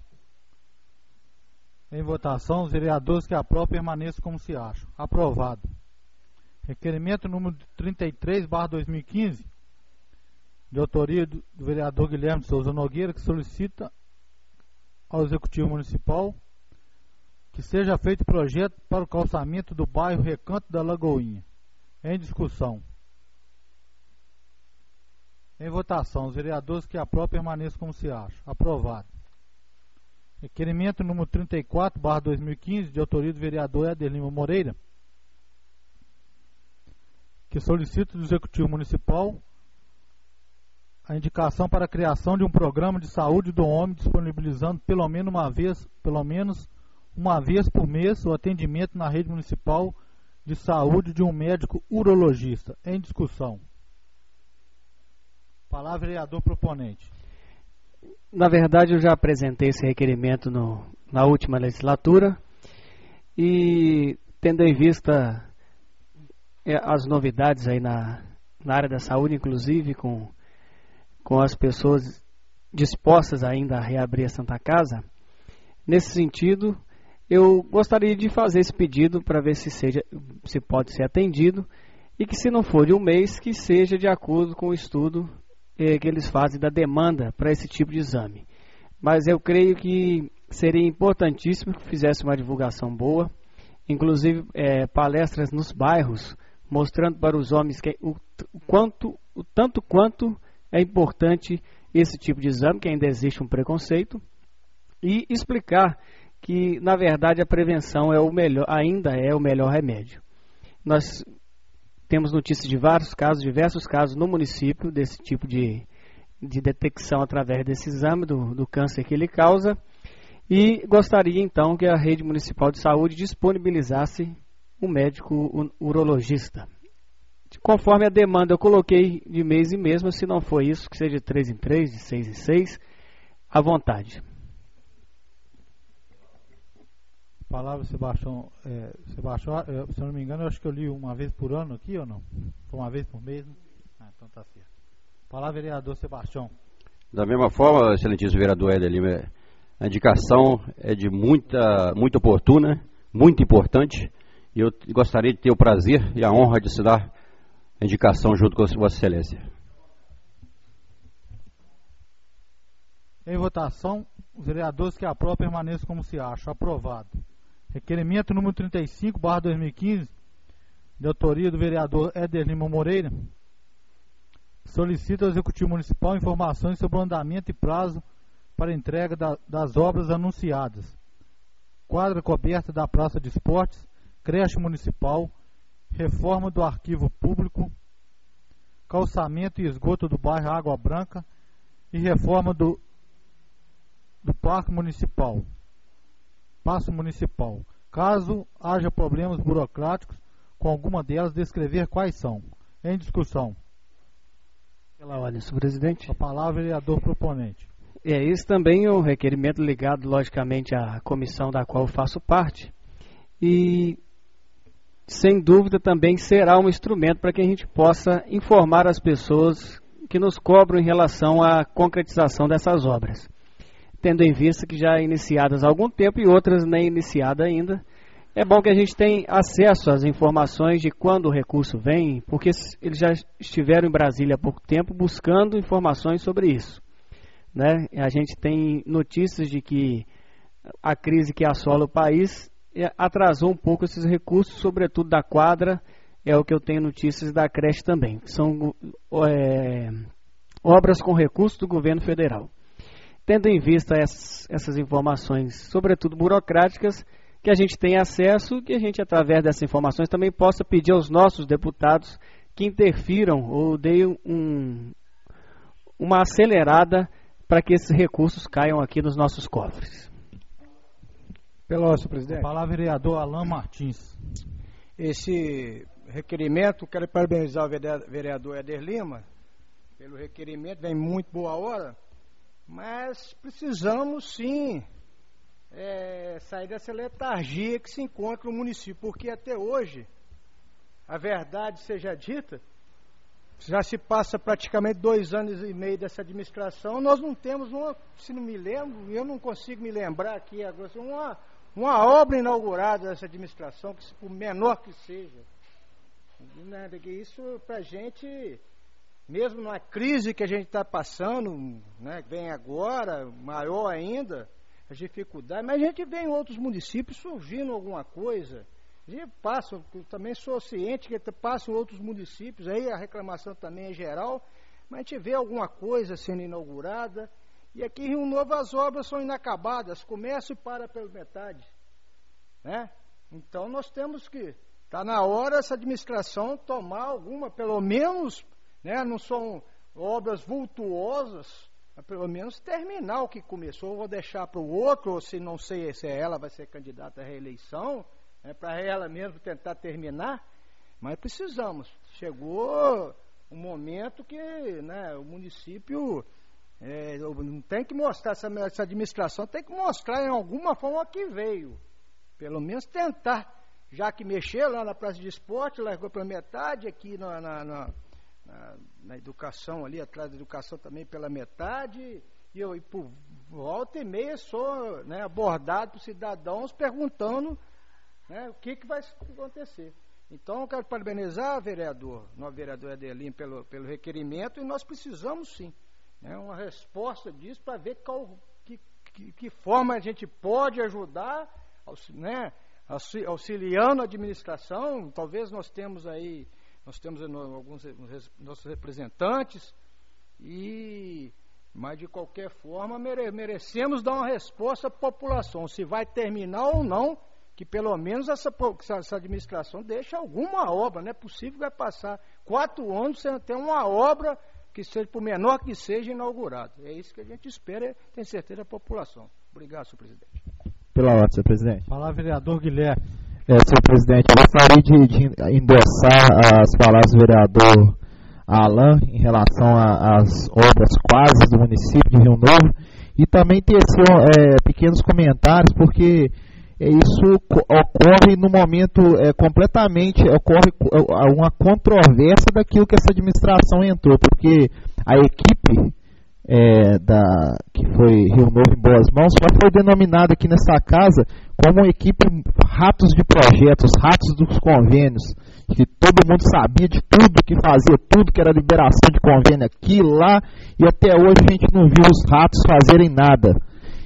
S1: Em votação, os vereadores que aprovam permaneçam como se acham. Aprovado. Requerimento número trinta e três barra dois mil e quinze, de autoria do vereador Guilherme Souza Nogueira, que solicita ao Executivo Municipal que seja feito projeto para o calçamento do bairro Recanto da Lagoinha. Em discussão. Em votação, os vereadores que aprovam permaneçam como se acham. Aprovado. Requerimento número trinta e quatro barra dois mil e quinze, de autoria do vereador Éder Lima Moreira, que solicita do Executivo Municipal a indicação para a criação de um programa de saúde do homem, disponibilizando pelo menos uma vez, pelo menos uma vez por mês o atendimento na rede municipal de saúde de um médico urologista. Em discussão. Palavra vereador proponente.
S5: Na verdade, eu já apresentei esse requerimento no, na última legislatura e, tendo em vista as novidades aí na, na área da saúde, inclusive com, com as pessoas dispostas ainda a reabrir a Santa Casa, nesse sentido, eu gostaria de fazer esse pedido para ver se, seja, se pode ser atendido e que, se não for de um mês, que seja de acordo com o estudo eh, que eles fazem da demanda para esse tipo de exame. Mas eu creio que seria importantíssimo que fizesse uma divulgação boa, inclusive eh, palestras nos bairros, mostrando para os homens que, o, o, quanto, o tanto quanto é importante esse tipo de exame, que ainda existe um preconceito, e explicar que, na verdade, a prevenção é o melhor, ainda é o melhor remédio. Nós temos notícias de vários casos, diversos casos no município, desse tipo de, de detecção através desse exame do, do câncer que ele causa, e gostaria, então, que a Rede Municipal de Saúde disponibilizasse um médico urologista. Conforme a demanda, eu coloquei de mês em mês, mas se não for isso, que seja de três em três, de seis em seis, à vontade.
S1: Palavra Sebastião, é, Sebastião, eu, se eu não me engano, eu acho que eu li uma vez por ano aqui ou não? Foi uma vez por mês, né? Ah, então tá certo. Palavra vereador Sebastião.
S4: Da mesma forma, excelentíssimo vereador Éder Lima, a indicação é de muita, muito oportuna, muito importante, e eu gostaria de ter o prazer e a honra de se dar a indicação junto com a Vossa Excelência.
S1: Em votação, os vereadores que aprovam permaneçam como se acham. Aprovado. Requerimento número trinta e cinco, barra dois mil e quinze, de autoria do vereador Éder Lima Moreira, solicita ao Executivo Municipal informações sobre o andamento e prazo para entrega da, das obras anunciadas. Quadra coberta da Praça de Esportes, creche municipal, reforma do arquivo público, calçamento e esgoto do bairro Água Branca e reforma do, do Parque Municipal, Paço Municipal. Caso haja problemas burocráticos com alguma delas, descrever quais são. Em discussão.
S5: Pela ordem, senhor presidente.
S1: A palavra, vereador proponente.
S5: É, esse também é um requerimento ligado, logicamente, à comissão da qual eu faço parte. E, sem dúvida, também será um instrumento para que a gente possa informar as pessoas que nos cobram em relação à concretização dessas obras. Tendo em vista que já iniciadas há algum tempo e outras nem iniciadas ainda, é bom que a gente tenha acesso às informações de quando o recurso vem, porque eles já estiveram em Brasília há pouco tempo buscando informações sobre isso. Né? A gente tem notícias de que a crise que assola o país atrasou um pouco esses recursos, sobretudo da quadra, é o que eu tenho notícias da creche também. São é, obras com recursos do governo federal. Tendo em vista essas, essas informações, sobretudo burocráticas, que a gente tenha acesso, que a gente, através dessas informações, também possa pedir aos nossos deputados que interfiram ou deem um, uma acelerada para que esses recursos caiam aqui nos nossos cofres.
S6: Pela ordem, senhor presidente.
S1: A palavra, vereador Alain Martins.
S6: Esse requerimento, quero parabenizar o vereador Éder Lima pelo requerimento, vem muito boa hora, mas precisamos sim é, sair dessa letargia que se encontra no município, porque até hoje, a verdade seja dita, já se passa praticamente dois anos e meio dessa administração, nós não temos uma, se não me lembro, eu não consigo me lembrar aqui agora, uma, uma obra inaugurada dessa administração, que por menor que seja. Isso para a gente, mesmo na crise que a gente está passando, né, que vem agora, maior ainda, as dificuldades, mas a gente vê em outros municípios surgindo alguma coisa. A gente passa, eu também sou ciente que passam outros municípios, aí a reclamação também é geral, mas a gente vê alguma coisa sendo inaugurada, e aqui em Rio Novo as obras são inacabadas, começa e para pela metade. Né? Então nós temos que, está na hora essa administração tomar alguma, pelo menos, né, não são obras vultuosas, mas pelo menos terminar o que começou. Eu vou deixar para o outro, ou se não sei se ela vai ser candidata à reeleição, é para ela mesmo tentar terminar, mas precisamos. Chegou um momento que, né, o município é, não tem que mostrar, essa, essa administração tem que mostrar em alguma forma que veio, pelo menos tentar, já que mexeu lá na Praça de Esporte, largou para metade, aqui na, na, na, na, na educação ali, atrás da educação também pela metade, e eu e por volta e meia sou, né, abordado por cidadãos perguntando, né, o que, que vai acontecer. Então eu quero parabenizar, vereador, nosso vereador Adelino, pelo, pelo requerimento, e nós precisamos sim, né, uma resposta disso para ver qual, que, que, que forma a gente pode ajudar, né, auxiliando a administração. Talvez nós temos aí, nós temos alguns nossos representantes, e, mas de qualquer forma mere, merecemos dar uma resposta à população, se vai terminar ou não, que pelo menos essa, essa administração deixe alguma obra. Não é possível que vai passar quatro anos sem ter uma obra que seja, por menor que seja, inaugurada. É isso que a gente espera, tem certeza, da população. Obrigado, senhor presidente.
S3: Pela ordem, senhor presidente.
S1: Palavra, vereador Guilherme.
S3: É, senhor presidente, eu gostaria de, de endossar as palavras do vereador Alain em relação às obras quase do município de Rio Novo, e também tecer é, pequenos comentários, porque isso ocorre no momento é, completamente, ocorre uma controvérsia daquilo que essa administração entrou, porque a equipe é, da, que foi Rio Novo em Boas Mãos já foi denominada aqui nessa casa como uma equipe ratos de projetos, ratos dos convênios, que todo mundo sabia de tudo, que fazia tudo, que era liberação de convênio aqui, lá, e até hoje a gente não viu os ratos fazerem nada.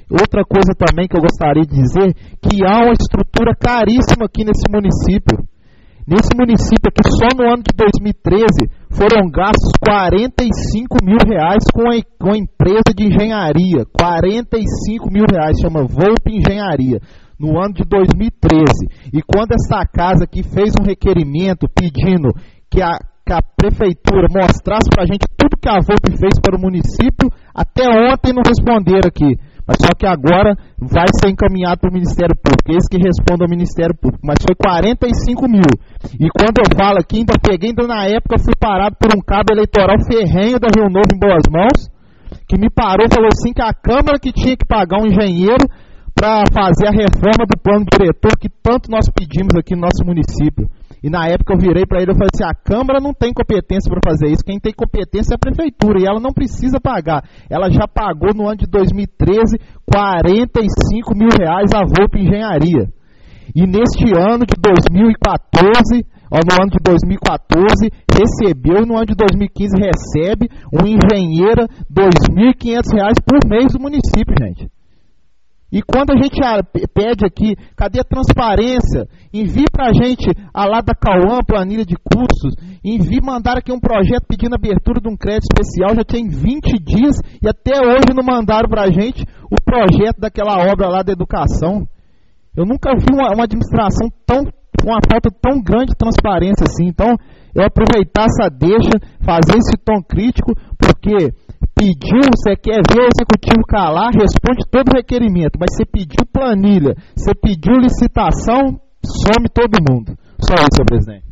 S3: Outra coisa também que eu gostaria de dizer, que há uma estrutura caríssima aqui nesse município. Nesse município aqui, só no ano de dois mil e treze, foram gastos quarenta e cinco mil reais com a, com a empresa de engenharia. quarenta e cinco mil reais, chama Volpe Engenharia, no ano de dois mil e treze. E quando essa casa aqui fez um requerimento pedindo que a, que a prefeitura mostrasse para a gente tudo que a Volpe fez para o município, até ontem não responderam aqui. Mas só que agora vai ser encaminhado para o Ministério Público, eles que respondem ao Ministério Público, mas foi quarenta e cinco mil. E quando eu falo aqui, ainda peguei, ainda na época fui parado por um cabo eleitoral ferrenho da Rio Novo em Boas Mãos, que me parou e falou assim que a Câmara que tinha que pagar um engenheiro para fazer a reforma do plano diretor que tanto nós pedimos aqui no nosso município. E na época eu virei para ele e falei assim, a Câmara não tem competência para fazer isso, quem tem competência é a Prefeitura, e ela não precisa pagar. Ela já pagou no ano de dois mil e treze quarenta e cinco mil reais a Volpe Engenharia. E neste ano de dois mil e quatorze, ó, no ano de dois mil e quatorze, recebeu, no ano de dois mil e quinze recebe um engenheiro dois mil e quinhentos reais por mês do município, gente. E quando a gente pede aqui, cadê a transparência? Envie para a gente, a lá da Cauã, planilha de custos, envie, mandar aqui um projeto pedindo abertura de um crédito especial, já tem vinte dias e até hoje não mandaram para a gente o projeto daquela obra lá da educação. Eu nunca vi uma, uma administração tão, com uma falta tão grande de transparência assim. Então, eu aproveitar essa deixa, fazer esse tom crítico, porque pediu, você quer ver o executivo calar, responde todo o requerimento, mas você pediu planilha, você pediu licitação, some todo mundo. Só isso, senhor presidente.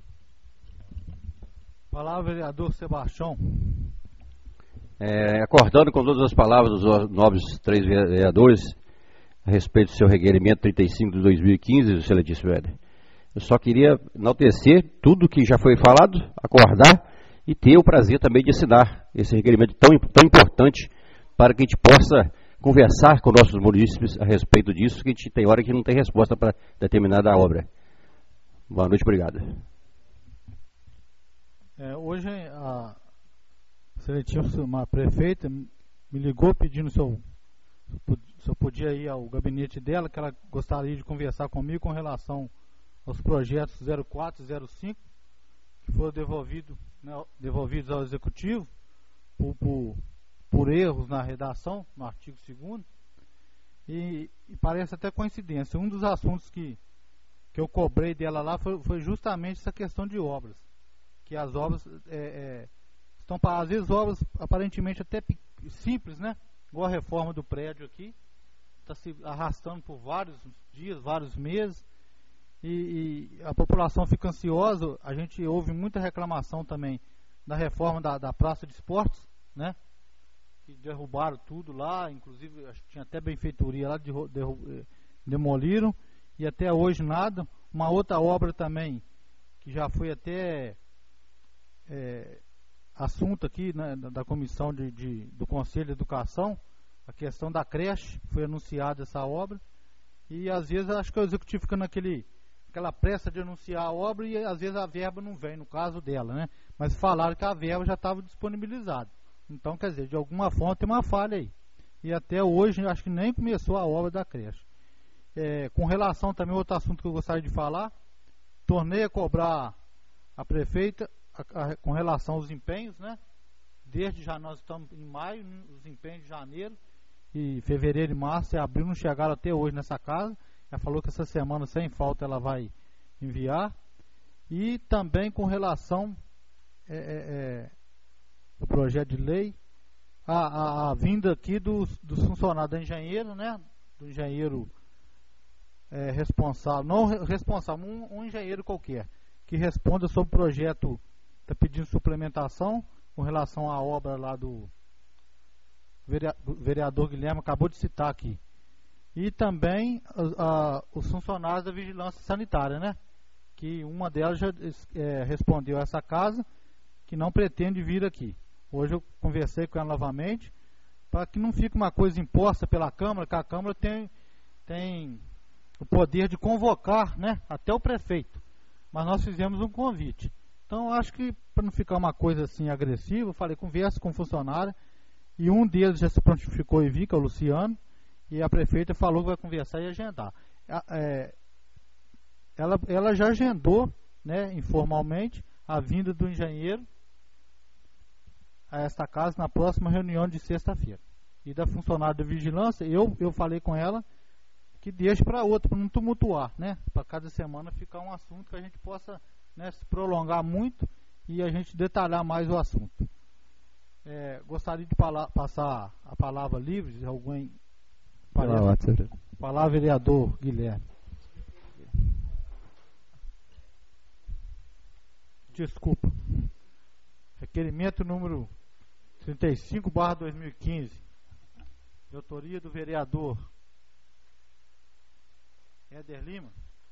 S1: Palavra, vereador Sebastião.
S4: É, acordando com todas as palavras dos nobres três vereadores a respeito do seu requerimento trinta e cinco de dois mil e quinze, excelentíssimo vereador, eu só queria enaltecer tudo que já foi falado, acordar e ter o prazer também de assinar esse requerimento tão, tão importante para que a gente possa conversar com nossos munícipes a respeito disso, que a gente tem hora que não tem resposta para determinada obra. Boa noite, obrigado.
S1: É, hoje a excelentíssima prefeita me ligou pedindo se eu, se eu podia ir ao gabinete dela, que ela gostaria de conversar comigo com relação aos projetos zero quatro e zero cinco, que foram devolvidos devolvidos ao Executivo por, por, por erros na redação, no artigo segundo, e, e parece até coincidência. Um dos assuntos que, que eu cobrei dela lá foi, foi justamente essa questão de obras, que as obras é, é, estão, às vezes, obras aparentemente até simples, né? Igual a reforma do prédio aqui, está se arrastando por vários dias, vários meses, E, e a população fica ansiosa. A gente ouve muita reclamação também da reforma da, da Praça de Esportes, né? Que derrubaram tudo lá, inclusive acho que tinha até benfeitoria lá, derru, derru, demoliram, e até hoje nada. Uma outra obra também, que já foi até é, assunto aqui, né, da, da comissão de, de, do Conselho de Educação, a questão da creche, foi anunciada essa obra, e às vezes acho que o executivo fica naquele aquela pressa de anunciar a obra e às vezes a verba não vem, no caso dela, né? Mas falaram que a verba já estava disponibilizada. Então, quer dizer, de alguma forma tem uma falha aí. E até hoje, acho que nem começou a obra da creche. É, com relação também a outro assunto que eu gostaria de falar, tornei a cobrar a prefeita a, a, com relação aos empenhos, né? Desde já nós estamos em maio, os empenhos de janeiro, e fevereiro e março e abril não chegaram até hoje nessa casa. Ela falou que essa semana, sem falta, ela vai enviar. E também com relação é, é, é, ao projeto de lei, a, a, a vinda aqui dos, dos funcionários da engenheiro, né? Do engenheiro é, responsável, não responsável, um, um engenheiro qualquer, que responda sobre o projeto, está pedindo suplementação com relação à obra lá do vereador Guilherme, acabou de citar aqui. E também a, a, os funcionários da vigilância sanitária, né? Que uma delas já é, respondeu a essa casa que não pretende vir aqui. Hoje eu conversei com ela novamente, para que não fique uma coisa imposta pela Câmara, que a Câmara tem, tem o poder de convocar, né, até o prefeito. Mas nós fizemos um convite. Então acho que para não ficar uma coisa assim agressiva, eu falei, conversa com o funcionário, e um deles já se prontificou e vi, que é o Luciano, e a prefeita falou que vai conversar e agendar. É, ela, ela já agendou, né, informalmente, a vinda do engenheiro a esta casa na próxima reunião de sexta-feira. E da funcionária de vigilância, eu, eu falei com ela que deixe para outra, para não tumultuar, né? Para cada semana ficar um assunto que a gente possa, né, se prolongar muito e a gente detalhar mais o assunto. É, gostaria de pala- passar a palavra livre, se alguém... Parece, palavra vereador Guilherme. Desculpa. Requerimento número trinta e cinco barra dois mil e quinze, de autoria do vereador Éder Lima.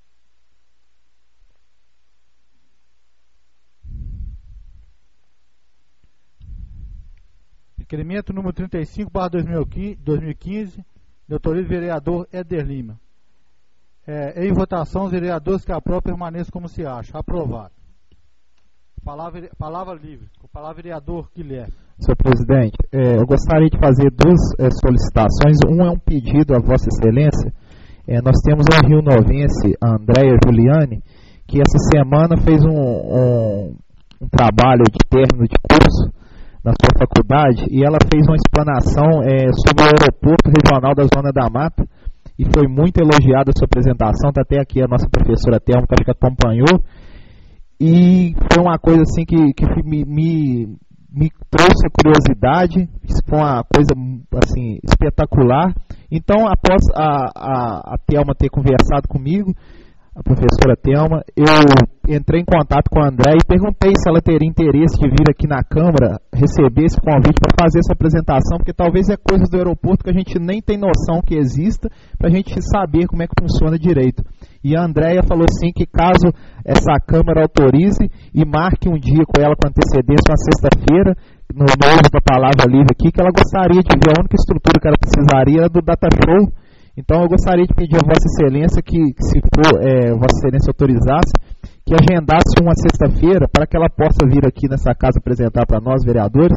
S1: Requerimento número trinta e cinco barra dois mil e quinze, de autoria do vereador Éder Lima. É, em votação, os vereadores que aprovam permaneçam como se acha. Aprovado. Palavra, palavra livre. Com a palavra vereador Guilherme.
S3: Senhor presidente, é, eu gostaria de fazer duas é, solicitações. Um é um pedido a Vossa Excelência. É, nós temos a Rio Novense, a Andréia Juliane, que essa semana fez um, um, um trabalho de término de curso na sua faculdade e ela fez uma explanação é, sobre o aeroporto regional da Zona da Mata e foi muito elogiada a sua apresentação. Está até aqui a nossa professora Thelma, que acho que acompanhou. E foi uma coisa assim que, que me, me, me trouxe a curiosidade, foi uma coisa assim espetacular. Então, após a, a, a Thelma ter conversado comigo, a professora Thelma, eu entrei em contato com a André e perguntei se ela teria interesse de vir aqui na Câmara receber esse convite para fazer essa apresentação, porque talvez é coisas do aeroporto que a gente nem tem noção que exista, para a gente saber como é que funciona direito. E a Andréia falou assim que caso essa Câmara autorize e marque um dia com ela com antecedência, uma sexta-feira, no nome da palavra livre aqui, que ela gostaria de ver a única estrutura que ela precisaria era do Data Show. Então eu gostaria de pedir a Vossa Excelência que, que se for é, Vossa Excelência autorizasse, que agendasse uma sexta-feira para que ela possa vir aqui nessa casa apresentar para nós, vereadores.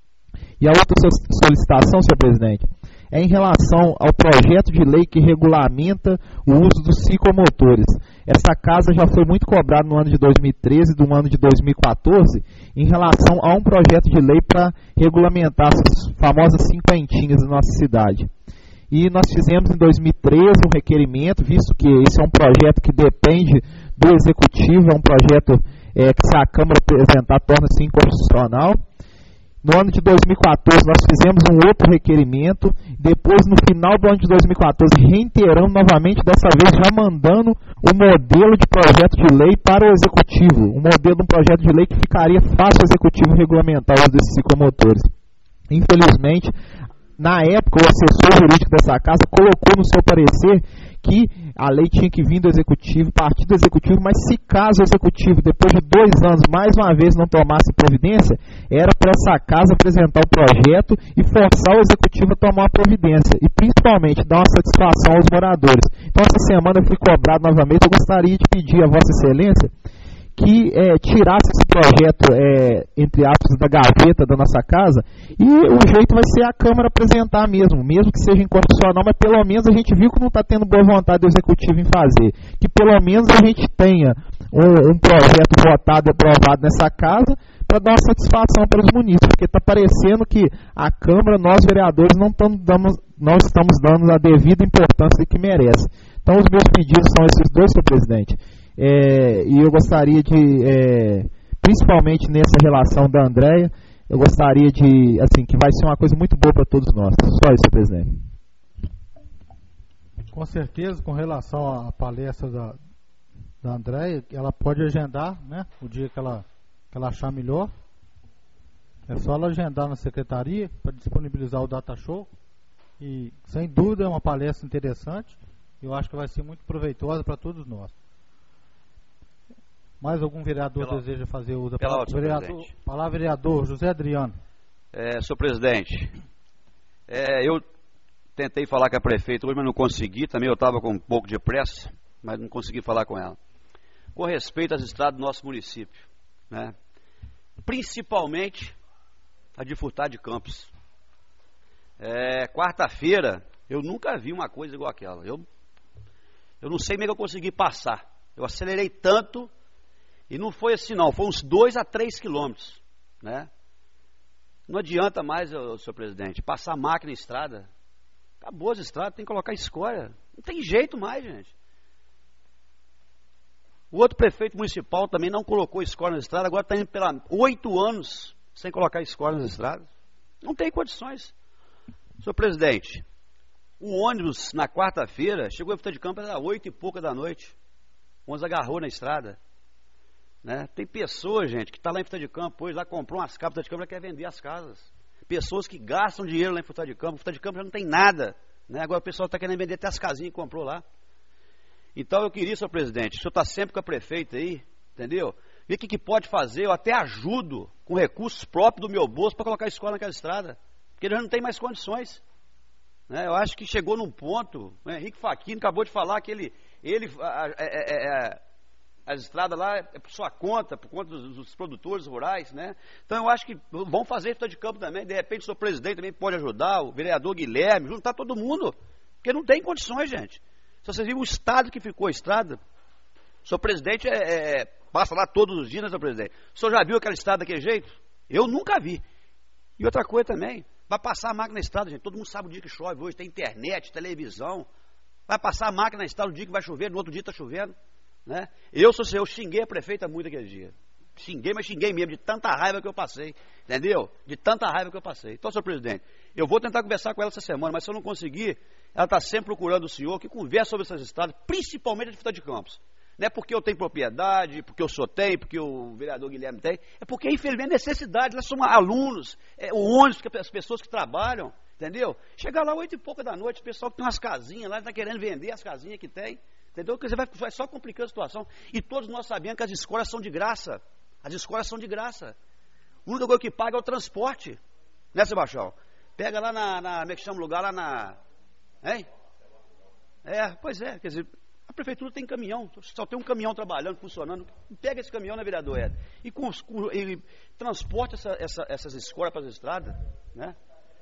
S3: E a outra solicitação, senhor presidente, é em relação ao projeto de lei que regulamenta o uso dos ciclomotores. Essa casa já foi muito cobrada no ano de dois mil e treze e no ano de dois mil e quatorze em relação a um projeto de lei para regulamentar essas famosas cinquentinhas da nossa cidade. E nós fizemos em dois mil e treze um requerimento, visto que esse é um projeto que depende do Executivo, é um projeto é, que se a Câmara apresentar torna-se inconstitucional. No ano de dois mil e quatorze nós fizemos um outro requerimento, depois no final do ano de dois mil e quatorze reiteramos novamente, dessa vez já mandando o modelo de projeto de lei para o Executivo, um modelo de um projeto de lei que ficaria fácil ao Executivo regulamentar o uso desses ciclomotores. Infelizmente, na época, o assessor jurídico dessa casa colocou no seu parecer que a lei tinha que vir do Executivo, partir do Executivo, mas se caso o Executivo, depois de dois anos, mais uma vez não tomasse providência, era para essa casa apresentar o projeto e forçar o Executivo a tomar a providência, e principalmente dar uma satisfação aos moradores. Então, essa semana eu fui cobrado novamente, eu gostaria de pedir a Vossa Excelência que é, tirasse esse projeto, é, entre aspas, da gaveta da nossa casa, e o jeito vai ser a Câmara apresentar mesmo, mesmo que seja inconstitucional, mas pelo menos a gente viu que não está tendo boa vontade do Executivo em fazer, que pelo menos a gente tenha um, um projeto votado e aprovado nessa casa para dar uma satisfação para os munícipes, porque está parecendo que a Câmara, nós vereadores, não, tamo, damos, não estamos dando a devida importância que merece. Então os meus pedidos são esses dois, senhor presidente. É, e eu gostaria de, é, principalmente nessa relação da Andréia, eu gostaria de, assim, que vai ser uma coisa muito boa para todos nós. Só isso, presidente.
S1: Com certeza, com relação à palestra da, da Andréia, ela pode agendar, né, o dia que ela, que ela achar melhor. É só ela agendar na secretaria para disponibilizar o Data Show. E, sem dúvida, é uma palestra interessante. Eu acho que vai ser muito proveitosa para todos nós. Mais algum vereador pela, deseja fazer uso da palavra? Vereador, palavra vereador José Adriano.
S4: É, senhor presidente, é, eu tentei falar com a prefeita hoje, mas não consegui. Também eu estava com um pouco de pressa, mas não consegui falar com ela. Com respeito às estradas do nosso município, né? Principalmente a de Furtado de Campos. É, quarta-feira Eu nunca vi uma coisa igual aquela. Eu, eu não sei como é que eu consegui passar. Eu acelerei tanto e não foi assim não, foi uns dois a três quilômetros, né? Não adianta mais, senhor presidente, passar máquina em estrada. Acabou as estradas, tem que colocar escória. Não tem jeito mais, gente. O outro prefeito municipal também não colocou escória na estrada, agora está indo pela oito anos sem colocar escória nas estradas. Não tem condições. Senhor presidente, o ônibus na quarta-feira chegou em Vitória de Campos, era oito e pouca da noite. O ônibus agarrou na estrada. Né? Tem pessoas, gente, que estão tá lá em Vitória de Campos, hoje lá comprou umas casas, Vitória de Campos já quer vender as casas. Pessoas que gastam dinheiro lá em Vitória de Campos, Vitória de Campos já não tem nada. Né? Agora o pessoal está querendo vender até as casinhas que comprou lá. Então eu queria, senhor presidente, o senhor está sempre com a prefeita aí, entendeu? Ver o que, que pode fazer, eu até ajudo com recursos próprios do meu bolso para colocar a escola naquela estrada, porque ele já não tem mais condições. Né? Eu acho que chegou num ponto, o Henrique Facchini acabou de falar que ele, ele a, a, a, a, as estradas lá é por sua conta, por conta dos, dos produtores rurais, né? Então eu acho que vão fazer isso de campo também, de repente o senhor presidente também pode ajudar, o vereador Guilherme, juntar todo mundo, porque não tem condições, gente. Se vocês viram o estado que ficou a estrada, o senhor presidente é, é, passa lá todos os dias, né, senhor presidente? O senhor já viu aquela estrada daquele jeito? Eu nunca vi. E outra coisa também, vai passar a máquina na estrada, gente. Todo mundo sabe o dia que chove hoje, tem internet, televisão. Vai passar a máquina na estrada o dia que vai chover, no outro dia está chovendo. Né? Eu, sou eu xinguei a prefeita muito aquele dia. Xinguei, mas xinguei mesmo, de tanta raiva que eu passei. Entendeu? De tanta raiva que eu passei. Então, senhor presidente, eu vou tentar conversar com ela essa semana, mas se eu não conseguir, ela está sempre procurando o senhor que converse sobre essas estradas, principalmente a de Vitória de Campos. Não é porque eu tenho propriedade, porque eu sou tenho, porque o vereador Guilherme tem, é porque, infelizmente, é necessidade. Nós somos alunos, é, o ônibus, as pessoas que trabalham, entendeu? Chegar lá oito e pouca da noite, o pessoal que tem umas casinhas lá, está querendo vender as casinhas que tem, entendeu? Porque você vai, vai só complicando a situação. E todos nós sabemos que as escolas são de graça. As escolas são de graça. A única coisa que paga é o transporte, né, Sebastião? Pega lá na, na como é que chama o lugar, lá na... Hein? É, pois é, quer dizer, a prefeitura tem caminhão, só tem um caminhão trabalhando, funcionando. Pega esse caminhão, né, vereador Ed? E, com, com, e transporte essa, essa, essas escolas para as estradas, né?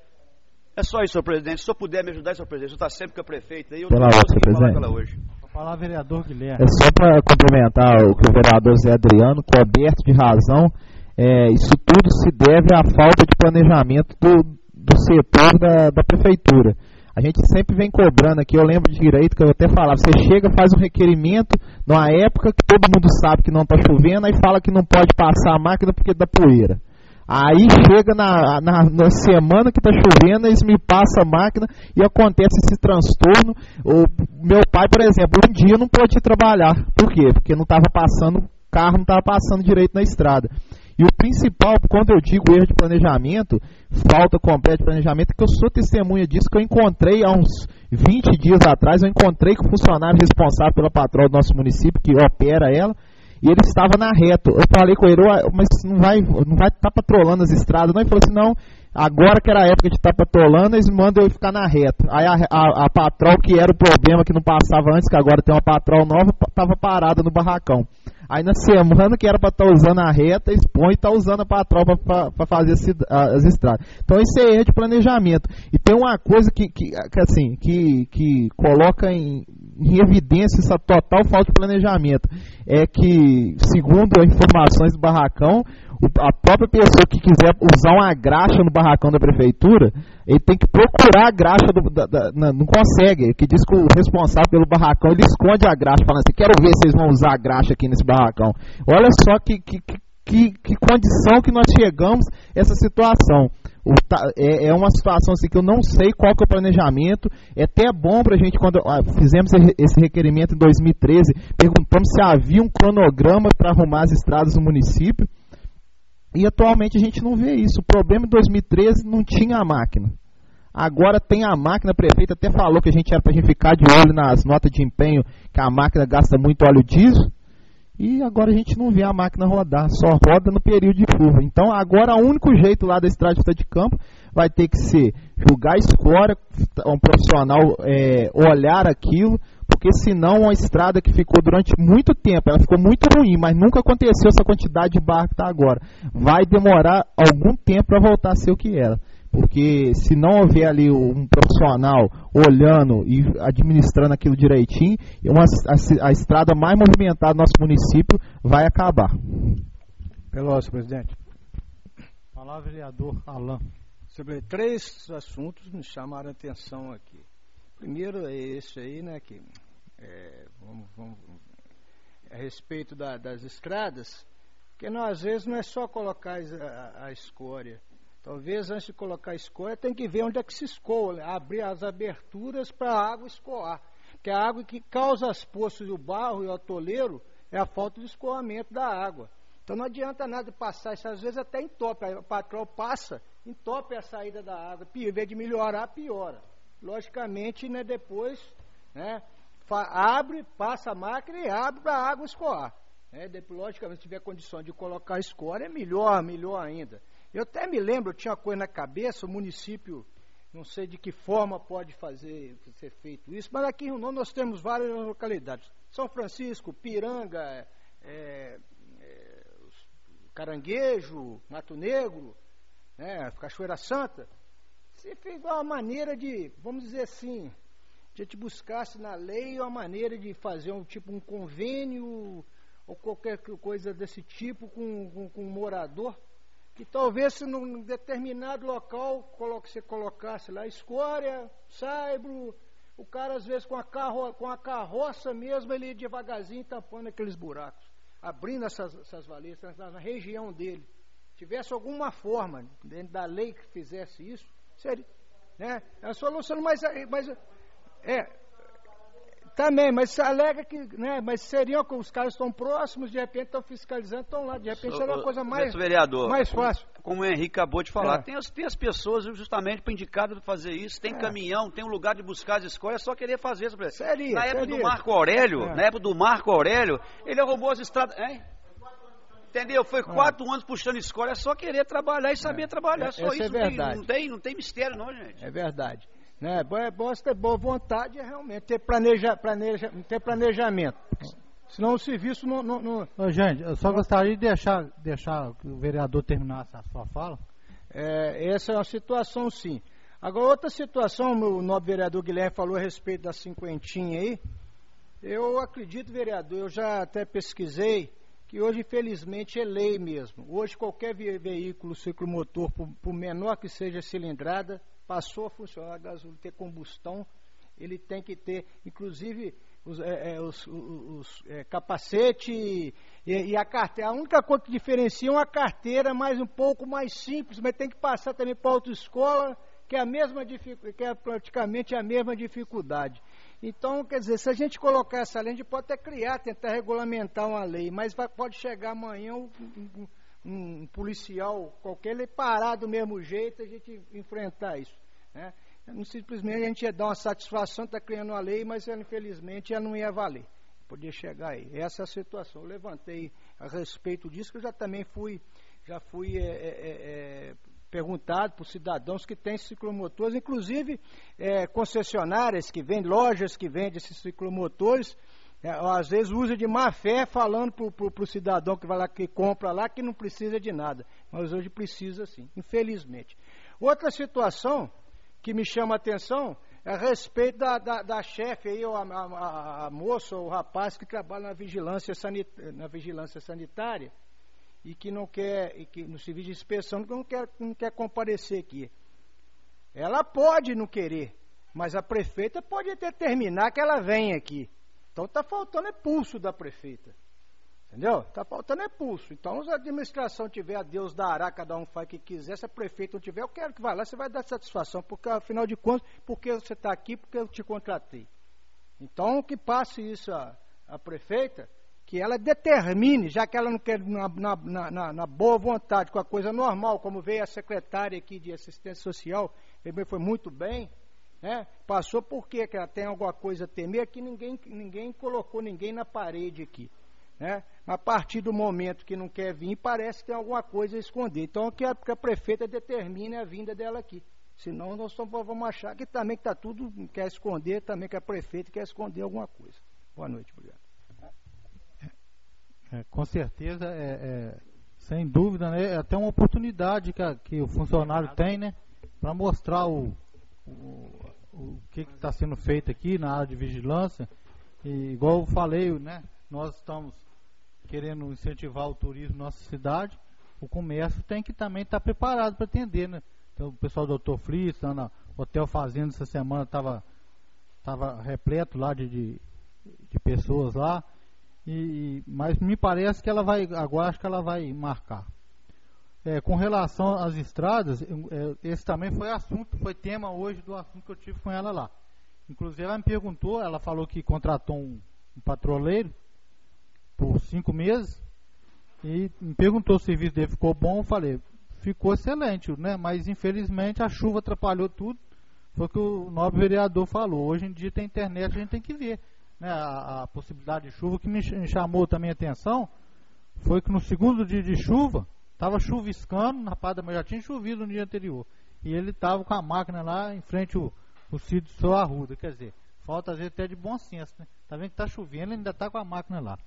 S4: É só isso, senhor presidente. Se o senhor puder me ajudar, senhor presidente, o senhor está sempre com a prefeita aí, eu não consigo falar com ela hoje.
S1: Vou falar, vereador Guilherme.
S3: É só para complementar o que o vereador Zé Adriano, coberto de razão, é, isso tudo se deve à falta de planejamento do, do setor da, da prefeitura. A gente sempre vem cobrando aqui, eu lembro direito que eu até falava, você chega, faz um requerimento numa época que todo mundo sabe que não está chovendo, aí fala que não pode passar a máquina porque dá poeira. Aí chega na, na, na semana que está chovendo, eles me passam a máquina e acontece esse transtorno. O meu pai, por exemplo, um dia não pôde ir trabalhar. Por quê? Porque não estava passando, o carro não estava passando direito na estrada. E o principal, quando eu digo erro de planejamento, falta completa de planejamento, é que eu sou testemunha disso, que eu encontrei há uns vinte dias atrás, eu encontrei com o funcionário responsável pela patroa do nosso município, que opera ela, e ele estava na reta. Eu falei com ele, mas não vai não vai estar patrolando as estradas, não? Ele falou assim, não, agora que era a época de estar patrolando, eles mandam eu ficar na reta. Aí a, a, a patrol, que era o problema, que não passava antes, que agora tem uma patrol nova, estava parada no barracão. Aí na semana que era para estar tá usando a reta, expõe e está usando a patrol para fazer as, as estradas. Então isso é erro de planejamento. E tem uma coisa que, que, que, assim, que, que coloca em, em evidência essa total falta de planejamento. É que, segundo as informações do barracão, a própria pessoa que quiser usar uma graxa no barracão da prefeitura, ele tem que procurar a graxa, do, da, da, não, não consegue, que diz que o responsável pelo barracão, ele esconde a graxa, falando assim, quero ver se eles vão usar a graxa aqui nesse barracão. Olha só que, que, que, que condição que nós chegamos a essa situação. O, é, é uma situação assim que eu não sei qual que é o planejamento. É até bom para a gente, quando ah, fizemos esse requerimento em dois mil e treze, perguntamos se havia um cronograma para arrumar as estradas no município. E atualmente a gente não vê isso. O problema em dois mil e treze não tinha a máquina. Agora tem a máquina, a prefeita até falou que a gente era para a gente ficar de olho nas notas de empenho, que a máquina gasta muito óleo diesel. E agora a gente não vê a máquina rodar, só roda no período de chuva. Então agora o único jeito lá da estrada de Vitória de Campos vai ter que ser julgar a escória, um profissional é, olhar aquilo, porque senão uma estrada que ficou durante muito tempo, ela ficou muito ruim, mas nunca aconteceu essa quantidade de barro que está agora. Vai demorar algum tempo para voltar a ser o que era. porque se não houver ali um profissional olhando e administrando aquilo direitinho, uma, a, a estrada mais movimentada do nosso município vai acabar.
S6: Pelosi, presidente.
S1: Palavra, vereador Alain.
S6: Sobre três assuntos me chamaram a atenção aqui. Primeiro é esse aí, né, que é, vamos, vamos, a respeito da, das estradas, porque não, às vezes não é só colocar a, a escória. Talvez antes de colocar a escória tem que ver onde é que se escoa, né? Abrir as aberturas para a água escoar. Porque a água que causa as poças e o barro e o atoleiro é a falta de escoamento da água. Então não adianta nada passar, isso às vezes até entope, o patrão passa, entope a saída da água, em vez de melhorar, piora. Logicamente, né, depois, né, abre, passa a máquina e abre para a água escoar. Né? Depois, logicamente, se tiver condição de colocar escória, é melhor, melhor ainda. Eu até me lembro, eu tinha uma coisa na cabeça, o município, não sei de que forma pode fazer, ser feito isso, mas aqui em Rio Novo nós temos várias localidades. São Francisco, Piranga, é, é, Caranguejo, Mato Negro, né, Cachoeira Santa. Se fez uma maneira de, vamos dizer assim, de a gente buscasse na lei uma maneira de fazer um tipo um convênio ou qualquer coisa desse tipo com, com, com um morador, que talvez se num determinado local coloque, você colocasse lá escória, saibro, o cara às vezes com a, carro, com a carroça mesmo, ele ia devagarzinho tampando aqueles buracos, abrindo essas, essas valências na, na região dele. Tivesse alguma forma dentro da lei que fizesse isso, seria, né? É a solução, mas, mas é, também, mas se alega que, né, mas seriam que os caras estão próximos, de repente estão fiscalizando, estão lá, de repente seria uma coisa mais,
S7: vereador,
S6: mais fácil.
S7: Como o Henrique acabou de falar,
S6: É.
S7: tem, as, tem as pessoas justamente para indicar para fazer isso, tem
S6: É.
S7: caminhão, tem um lugar de buscar as escolhas, é só querer fazer isso.
S6: Seria,
S7: na época
S6: seria.
S7: do Marco Aurélio,
S6: É.
S7: na época do Marco Aurélio, ele arrumou as estradas, hein? Entendeu? Foi quatro anos puxando escola, é só querer trabalhar e saber
S6: É.
S7: trabalhar,
S6: É,
S7: só
S6: essa
S7: isso,
S6: é
S7: não, tem,
S6: verdade.
S7: não, tem, não tem mistério não, gente.
S6: É verdade. Né? É bom ter boa vontade, é realmente ter, planeja, planeja, ter planejamento. Senão o serviço não. não, não
S1: Ô, gente, eu só gostaria de deixar, deixar que o vereador terminasse a sua fala.
S6: é, essa é uma situação, sim. Agora, outra situação, o nobre vereador Guilherme falou a respeito da cinquentinha aí. Eu acredito, vereador, eu já até pesquisei, que hoje, infelizmente, é lei mesmo. Hoje, qualquer ve veículo ciclomotor, por, por menor que seja a cilindrada, passou a funcionar a gasolina, ter combustão, ele tem que ter, inclusive, os, é, é, os, os, os é, capacete e, e a carteira. A única coisa que diferencia é uma carteira mais um pouco mais simples, mas tem que passar também para a autoescola, que é, a mesma que é praticamente a mesma dificuldade. Então, quer dizer, se a gente colocar essa lei, a gente pode até criar, tentar regulamentar uma lei, mas vai, pode chegar amanhã um, um, um policial qualquer, ele parar do mesmo jeito, a gente enfrentar isso, né? Não, simplesmente a gente ia dar uma satisfação, está criando uma lei, mas ela, infelizmente ela não ia valer, podia chegar aí. Essa é a situação. Eu levantei a respeito disso, que eu já também fui, já fui é, é, é, perguntado por cidadãos que têm ciclomotores, inclusive é, concessionárias que vendem, lojas que vendem esses ciclomotores, é, às vezes usa de má fé, falando para o cidadão que vai lá, que compra lá, que não precisa de nada, mas hoje precisa sim, infelizmente. Outra situação que me chama a atenção é a respeito da, da, da chefe aí, ou a, a, a moça ou o rapaz que trabalha na vigilância, sanit, na vigilância sanitária, e que não quer, e que no serviço de inspeção não quer, não quer comparecer aqui. Ela pode não querer, mas a prefeita pode determinar que ela venha aqui. Então está faltando é pulso da prefeita. Entendeu? Está faltando é pulso. Então, se a administração tiver, a Deus dará, cada um faz o que quiser. Se a prefeita não tiver, eu quero que vá lá, você vai dar satisfação, porque afinal de contas, porque você está aqui, porque eu te contratei. Então, que passe isso a, a prefeita, que ela determine, já que ela não quer na, na, na, na boa vontade, com a coisa normal, como veio a secretária aqui de assistência social, também foi muito bem, né? Passou porque que ela tem alguma coisa a temer, que ninguém, ninguém colocou ninguém na parede aqui, né? A partir do momento que não quer vir, parece que tem alguma coisa a esconder. Então, que a, que a prefeita determine a vinda dela aqui. Senão, nós vamos achar que também está tudo, quer esconder, também que a prefeita quer esconder alguma coisa. Boa noite, obrigado.
S1: É, com certeza, é, é, sem dúvida, né, é até uma oportunidade que, a, que o funcionário tem, né, para mostrar o, o, o que está sendo feito aqui na área de vigilância. E, igual eu falei, né, nós estamos querendo incentivar o turismo na nossa cidade. O comércio tem que também estar preparado para atender, né? Então, o pessoal do doutor Flis, tá na Hotel Fazenda essa semana estava tava repleto lá de, de, de pessoas lá. E, mas me parece que ela vai, agora acho que ela vai marcar. É, com relação às estradas, é, esse também foi assunto, foi tema hoje do assunto que eu tive com ela lá. Inclusive ela me perguntou, ela falou que contratou um, um patrulheiro por cinco meses e me perguntou se o serviço dele ficou bom. Eu falei, ficou excelente, né? Mas infelizmente a chuva atrapalhou tudo. Foi o que o nobre vereador falou. Hoje em dia tem internet, a gente tem que ver, né, a, a possibilidade de chuva. O que me chamou também a atenção foi que no segundo dia de chuva estava chuviscando, na Padre, mas já tinha chovido no dia anterior. E ele estava com a máquina lá em frente ao, ao sítio de São Arruda. Quer dizer, falta às vezes até de bom senso, né? Tá vendo que está chovendo, ele ainda está com a máquina lá.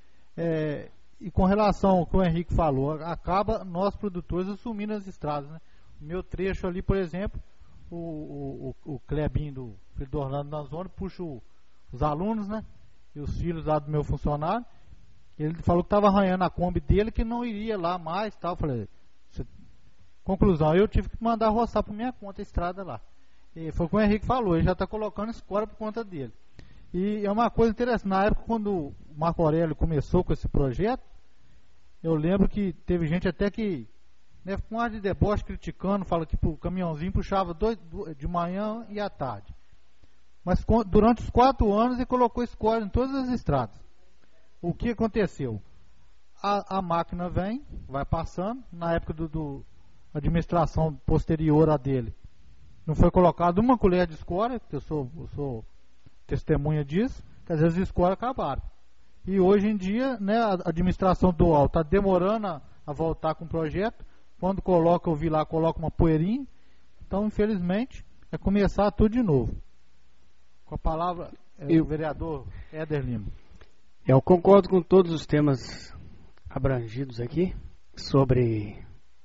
S1: É, e com relação ao que o Henrique falou, acaba nós produtores assumindo as estradas, né? O meu trecho ali, por exemplo, o, o, o, o Clebinho do filho do Orlando na zona puxa o, os alunos, né? E os filhos lá do meu funcionário. Ele falou que estava arranhando a Kombi dele, que não iria lá mais, tal. Eu falei, conclusão, eu tive que mandar roçar por minha conta a estrada lá. E foi o que o Henrique falou, ele já está colocando escora por conta dele. E é uma coisa interessante, na época quando o Marco Aurélio começou com esse projeto, eu lembro que teve gente até que, né, com ar de deboche, criticando, fala que o caminhãozinho puxava dois, de manhã e à tarde. Mas durante os quatro anos ele colocou escora em todas as estradas. O que aconteceu? A, a máquina vem, vai passando, na época do, do administração posterior a dele, não foi colocado uma colher de escora, que eu sou, eu sou testemunha disso, que às vezes as escoras acabaram. E hoje em dia, né, a administração dual está demorando a, a voltar com o projeto. Quando coloca, eu vi lá, coloca uma poeirinha. Então, infelizmente, é começar tudo de novo. Com a palavra, é, eu, o vereador Éder Lima.
S5: Eu concordo com todos os temas abrangidos aqui, sobre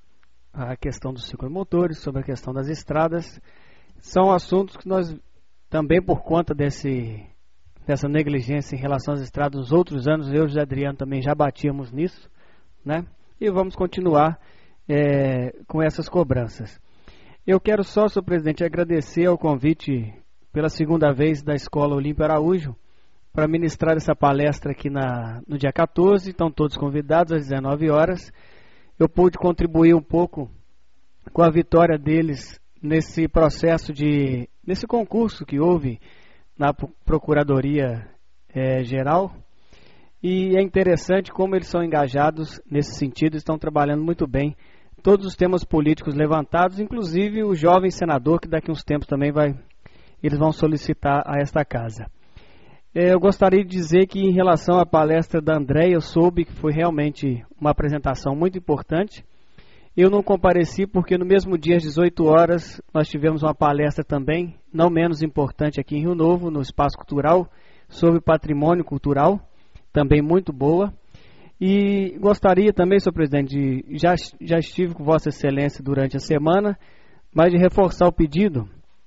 S5: a questão dos ciclomotores, sobre a questão das estradas. São assuntos que nós, também por conta desse, dessa negligência em relação às estradas, nos outros anos, eu e o José Adriano também já batíamos nisso, né? E vamos continuar é, com essas cobranças. Eu quero só, senhor presidente, agradecer ao convite pela segunda vez da Escola Olímpio Araújo para ministrar essa palestra aqui na, no dia quatorze. Estão todos convidados às dezenove horas. Eu pude contribuir um pouco com a vitória deles nesse processo de, nesse concurso que houve na Procuradoria é, Geral. E é interessante como eles são engajados nesse sentido, estão trabalhando muito bem todos os temas políticos levantados, inclusive o jovem senador, que daqui a uns tempos também vai, eles vão solicitar a esta casa. Eu gostaria de dizer que em relação à palestra da Andréia, eu soube que foi realmente uma apresentação muito importante. Eu não compareci porque no mesmo dia, às dezoito horas, nós tivemos uma palestra também, não menos importante aqui em Rio Novo, no Espaço Cultural, sobre patrimônio cultural, também muito boa. E gostaria também, senhor presidente, de, já, já estive com Vossa Excelência durante a semana, mas de reforçar o pedido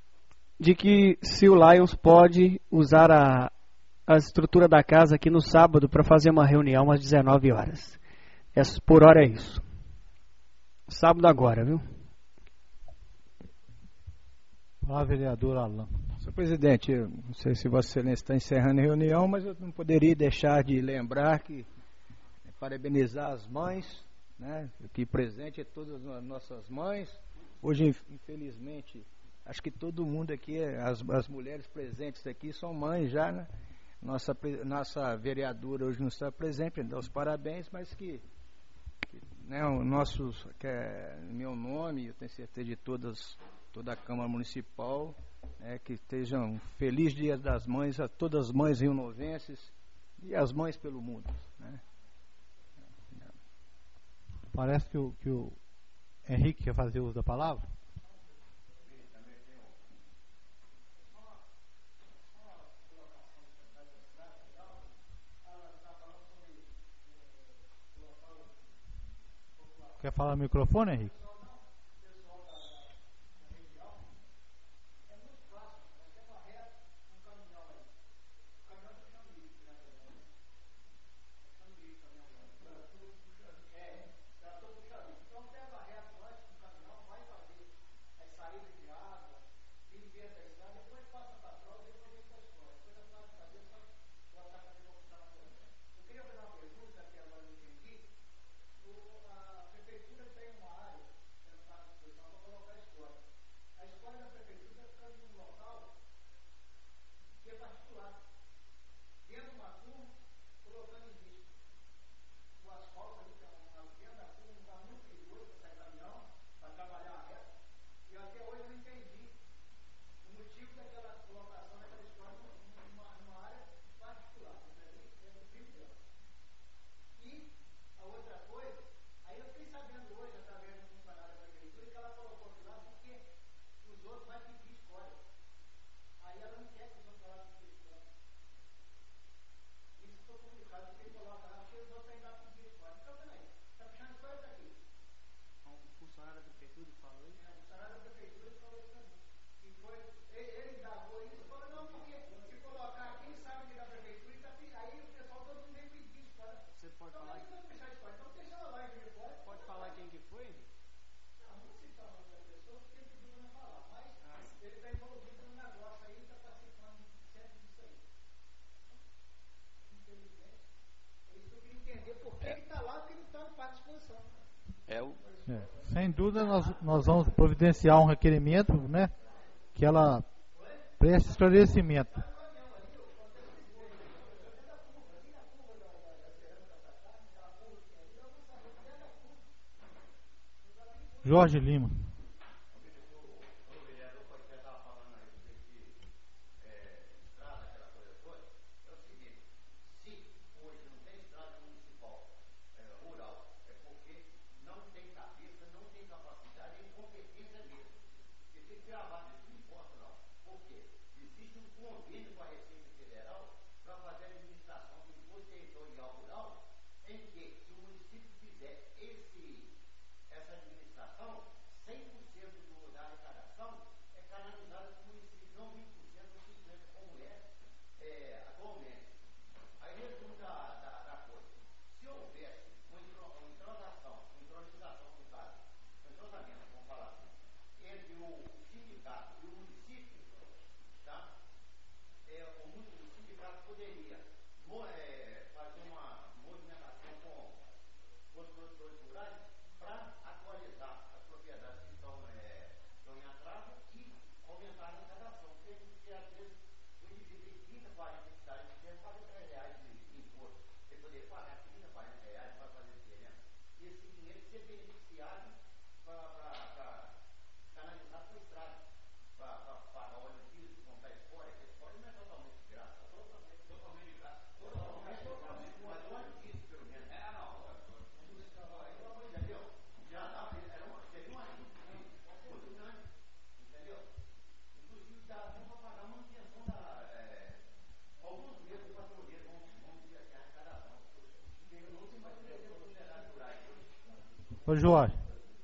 S5: de que se o Lions pode usar a, a estrutura da casa aqui no sábado para fazer uma reunião às dezenove horas. É, por hora é isso. Sábado agora, viu?
S1: Olá, vereador Alain.
S6: Senhor presidente, eu não sei se Vossa Excelência está encerrando a reunião, mas eu não poderia deixar de lembrar que parabenizar as mães, né? Aqui presente é todas as nossas mães. Hoje, infelizmente, acho que todo mundo aqui, as, as mulheres presentes aqui são mães já, né? Nossa, nossa vereadora hoje não está presente, dá os parabéns, mas que, que né, o nosso, que é meu nome, eu tenho certeza de todas, toda a Câmara Municipal, né, que estejam um feliz Dia das Mães a todas as mães rionovenses e as mães pelo mundo, né?
S1: Parece que o, que o Henrique quer fazer uso da palavra. Quer falar no microfone, Henrique?
S5: prefeitura e falou isso?
S6: O funcionário da prefeitura falou isso também. Que foi, ele, ele indagou isso e falou, não, porque se colocar quem sabe que da prefeitura, tá, aí o pessoal todo mundo vem pedir história.
S5: Você pode
S6: então,
S5: falar?
S6: Então não deixar história, então deixa ela lá e ele pode.
S5: Pode falar quem que foi?
S6: Não, não citar o nome da pessoa, porque ele pediu para não falar, mas ah, ele está envolvido no negócio aí, está participando sempre disso aí. Infelizmente, é isso que eu queria entender, por que ele está lá, porque ele está no parque de exposição.
S7: É o...
S1: É, sem dúvida nós, nós vamos providenciar um requerimento, né, que ela preste esclarecimento. Jorge Lima. Ô Jorge,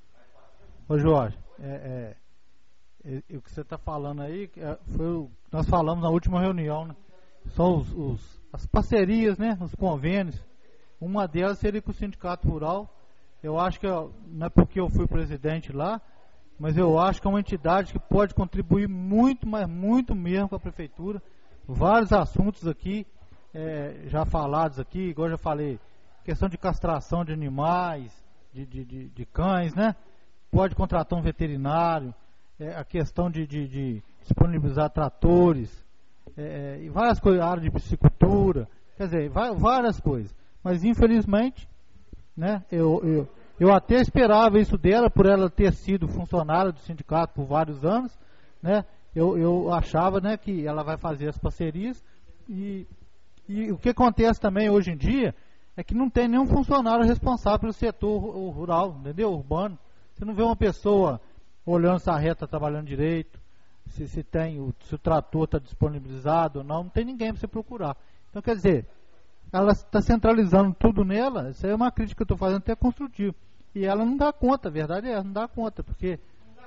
S1: ô Jorge, é, é, é, o que você está falando aí, é, foi o que nós falamos na última reunião, né? São os, os, as parcerias, né? Os convênios. Uma delas seria com o Sindicato Rural. Eu acho que, não é porque eu fui presidente lá, mas eu acho que é uma entidade que pode contribuir muito, mas muito mesmo com a prefeitura. Vários assuntos aqui, é, já falados aqui, igual eu já falei, questão de castração de animais, De, de, de, de cães, né? Pode contratar um veterinário, é, a questão de, de, de disponibilizar tratores, é, e várias coisas, área de piscicultura, quer dizer, vai, várias coisas. Mas infelizmente, né? Eu, eu, eu até esperava isso dela, por ela ter sido funcionária do sindicato por vários anos, né? Eu, eu achava, né, que ela vai fazer as parcerias e, e o que acontece também hoje em dia é que não tem nenhum funcionário responsável pelo setor rural, entendeu? Urbano. Você não vê uma pessoa olhando se a reta está trabalhando direito, se, se, tem, o, se o trator está disponibilizado ou não, não tem ninguém para você procurar. Então, quer dizer, ela está centralizando tudo nela, isso aí é uma crítica que eu estou fazendo até construtiva. E ela não dá conta, a verdade é essa, não dá conta, porque...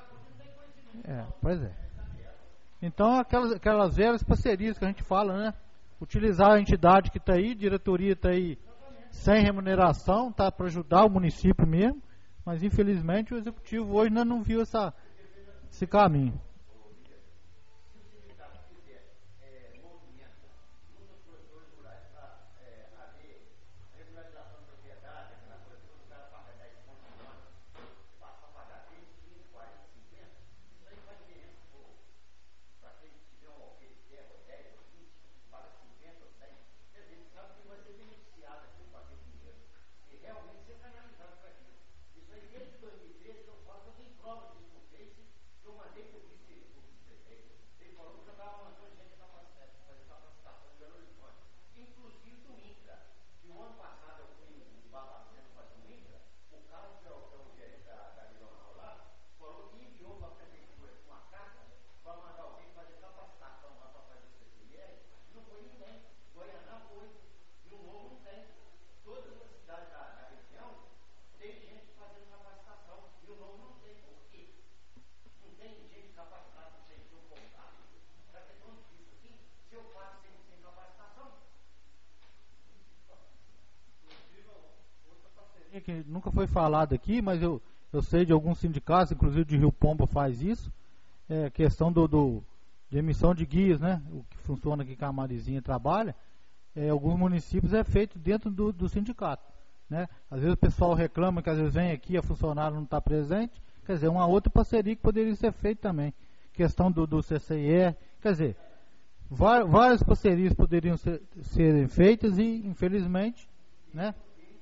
S1: É, pois é. Então, aquelas, aquelas velhas parcerias que a gente fala, né? Utilizar a entidade que está aí, diretoria está aí, sem remuneração, tá, para ajudar o município mesmo, mas infelizmente o executivo hoje ainda não viu essa, esse caminho.
S8: Tem gente fazendo capacitação e o novo não tem. Por quê?
S1: que nunca foi falado aqui, mas eu, eu sei de alguns sindicatos, inclusive de Rio Pombo faz isso, é questão do, do, de emissão de guias, né? O que funciona aqui que a Marizinha trabalha, é, alguns municípios é feito dentro do, do sindicato, né? Às vezes o pessoal reclama que às vezes vem aqui, a funcionária não está presente, quer dizer, uma outra parceria que poderia ser feita também. Questão do, do C C I E, quer dizer, várias parcerias poderiam ser, serem feitas e, infelizmente, né?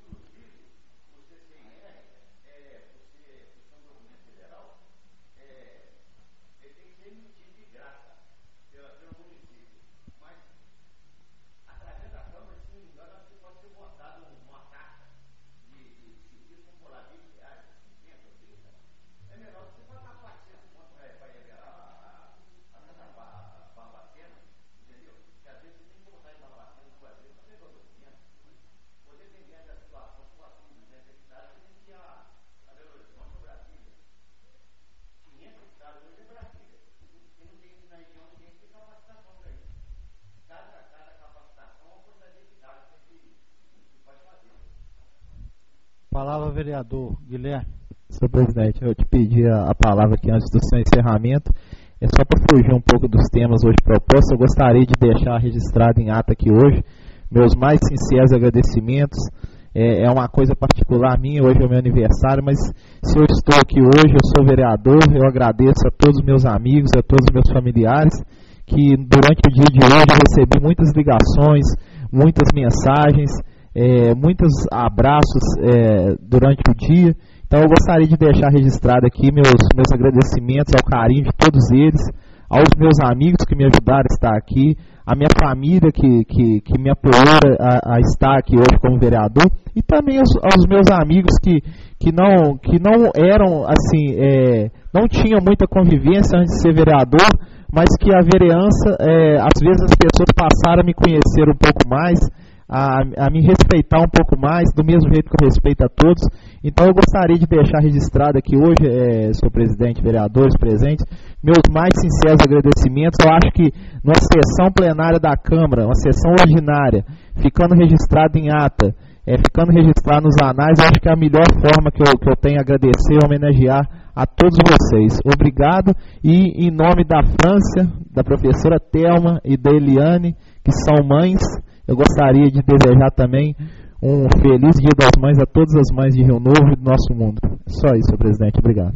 S1: Palavra, vereador Guilherme.
S3: Senhor presidente, eu te pedi a, a palavra aqui antes do seu encerramento. É só para fugir um pouco dos temas hoje propostos. Eu gostaria de deixar registrado em ata aqui hoje meus mais sinceros agradecimentos. É, é uma coisa particular minha, hoje é o meu aniversário, mas se eu estou aqui hoje, eu sou vereador, eu agradeço a todos os meus amigos, a todos os meus familiares, que durante o dia de hoje eu recebi muitas ligações, muitas mensagens, É, muitos abraços é, durante o dia. Então eu gostaria de deixar registrado aqui meus, meus agradecimentos ao carinho de todos eles, aos meus amigos que me ajudaram a estar aqui, a minha família que, que, que me apoiou a, a estar aqui hoje como vereador, e também aos, aos meus amigos que, que, não, que não eram assim, é, não tinham muita convivência antes de ser vereador, mas que a vereança, é, às vezes as pessoas passaram a me conhecer um pouco mais, A, a me respeitar um pouco mais, do mesmo jeito que eu respeito a todos. Então eu gostaria de deixar registrado aqui hoje, é, senhor presidente, vereadores presentes, meus mais sinceros agradecimentos. Eu acho que numa sessão plenária da Câmara, uma sessão ordinária, ficando registrado em ata, é, ficando registrado nos anais, eu acho que é a melhor forma que eu, que eu tenho a agradecer e homenagear a todos vocês. Obrigado, e em nome da França, da professora Thelma e da Eliane, que são mães, eu gostaria de desejar também um feliz Dia das Mães a todas as mães de Rio Novo e do nosso mundo. Só isso, senhor presidente. Obrigado.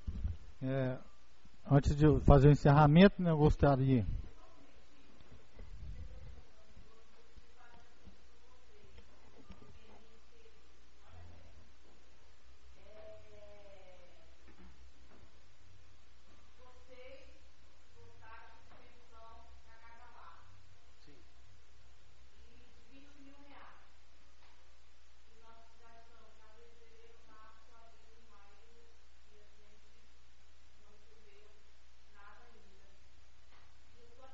S1: É, antes de eu fazer o encerramento, né, eu gostaria...
S8: Nada ainda. E eu estou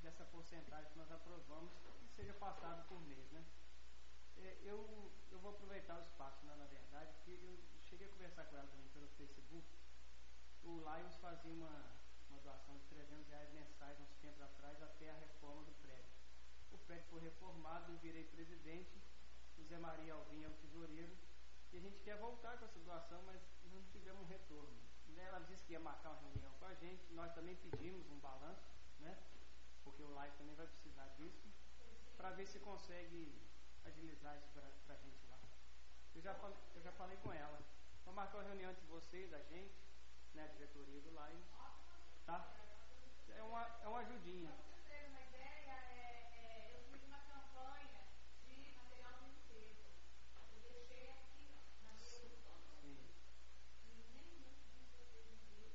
S5: dessa porcentagem que nós aprovamos que seja passado por mês, né? É, eu, eu vou aproveitar o espaço, né, na verdade, porque eu cheguei a conversar com ela também pelo Facebook. O Lions fazia uma, uma doação de trezentos reais mensais uns tempos atrás até a reforma do prédio. O prédio foi reformado, eu virei presidente, o Zé Maria Alvim é o tesoureiro, e a gente quer voltar com essa doação, mas não tivemos um retorno. Ela disse que ia marcar uma reunião com a gente, nós também pedimos um balanço, né? Porque o Live também vai precisar disso, para ver se consegue agilizar isso para a gente lá. Eu já, falei, eu já falei com ela. Vou marcar uma reunião entre vocês, a gente, né, a diretoria do Live, tá? É uma, é uma ajudinha.
S8: Uma ideia, é, é, eu fiz uma campanha de material de limpeza. Eu deixei aqui na mesa de todo mundo. E nem muito disso vocês me viram.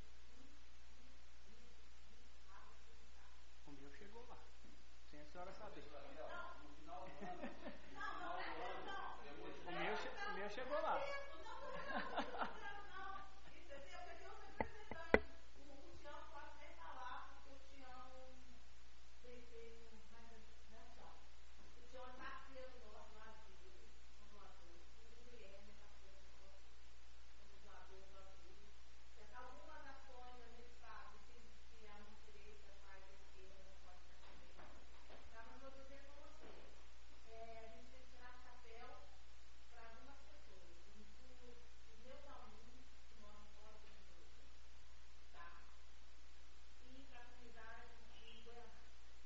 S5: O meu chegou lá. Sem a senhora saber.
S8: Não, no final do ano. Não, não, não, não.
S5: O meu, che- o meu chegou lá.
S8: Algumas ações a gente sabe que, que a mão direita faz a esquerda, não pode fazer. Tá, mas vou dizer para vocês, é, a gente tem que tirar chapéu para algumas pessoas. Incluo os meus alunos que moram fora do mundo, tá? E para a comunidade em Goiânia.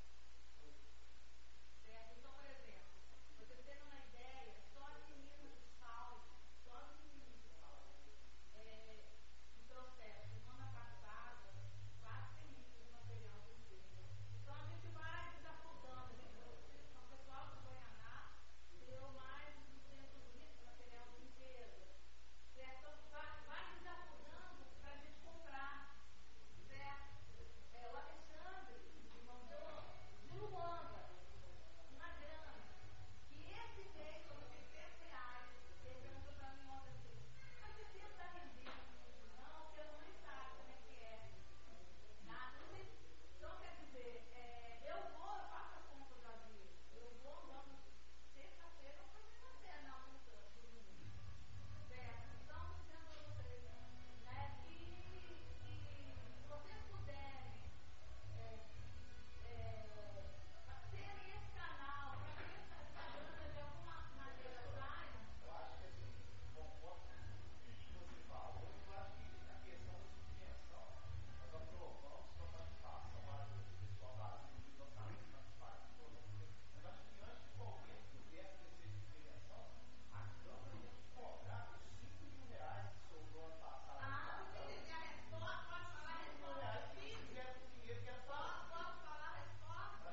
S8: Certo? Então, por exemplo, vocês terem uma ideia, só as meninas de saúde, só as meninas de saúde, é, no processo, semana passada, quase cem litros de material de limpeza. Então a gente vai desafogando, o pessoal do Goianá deu mais de duzentos litros de material de limpeza. Certo? Então vai, vai desafogando para a gente comprar. Certo? É, o Alexandre me mandou de Luanda uma grana, que esse mês foi seiscentos reais. Ele perguntou para mim ontem assim, mas você está rendendo muito não? Porque eu não sabe como é que é. Tá? Então, quer dizer, é, eu vou, eu faço as contas da vida. Eu vou, vamos, sexta-feira, ou foi sexta-feira, não, não sei, domingo. Certo? Então, estou dizendo para vocês, né, que, que se vocês puderem é, é, terem esse canal, para que essa grana de alguma maneira saia.
S9: Eu acho que assim, concordo com o que você falou, eu acho que a questão da subvenção, nós aprovamos com a participação lá do pessoal da Azul, do notamento participativo, mas acho que antes de qualquer projeto desse de subvenção, a Câmara tem que cobrar os cinco mil reais que sobrou ano passado.
S8: Ah, você tem a resposta? Pode falar a resposta?
S9: Se tiver o dinheiro que é
S8: Posso, posso falar a resposta?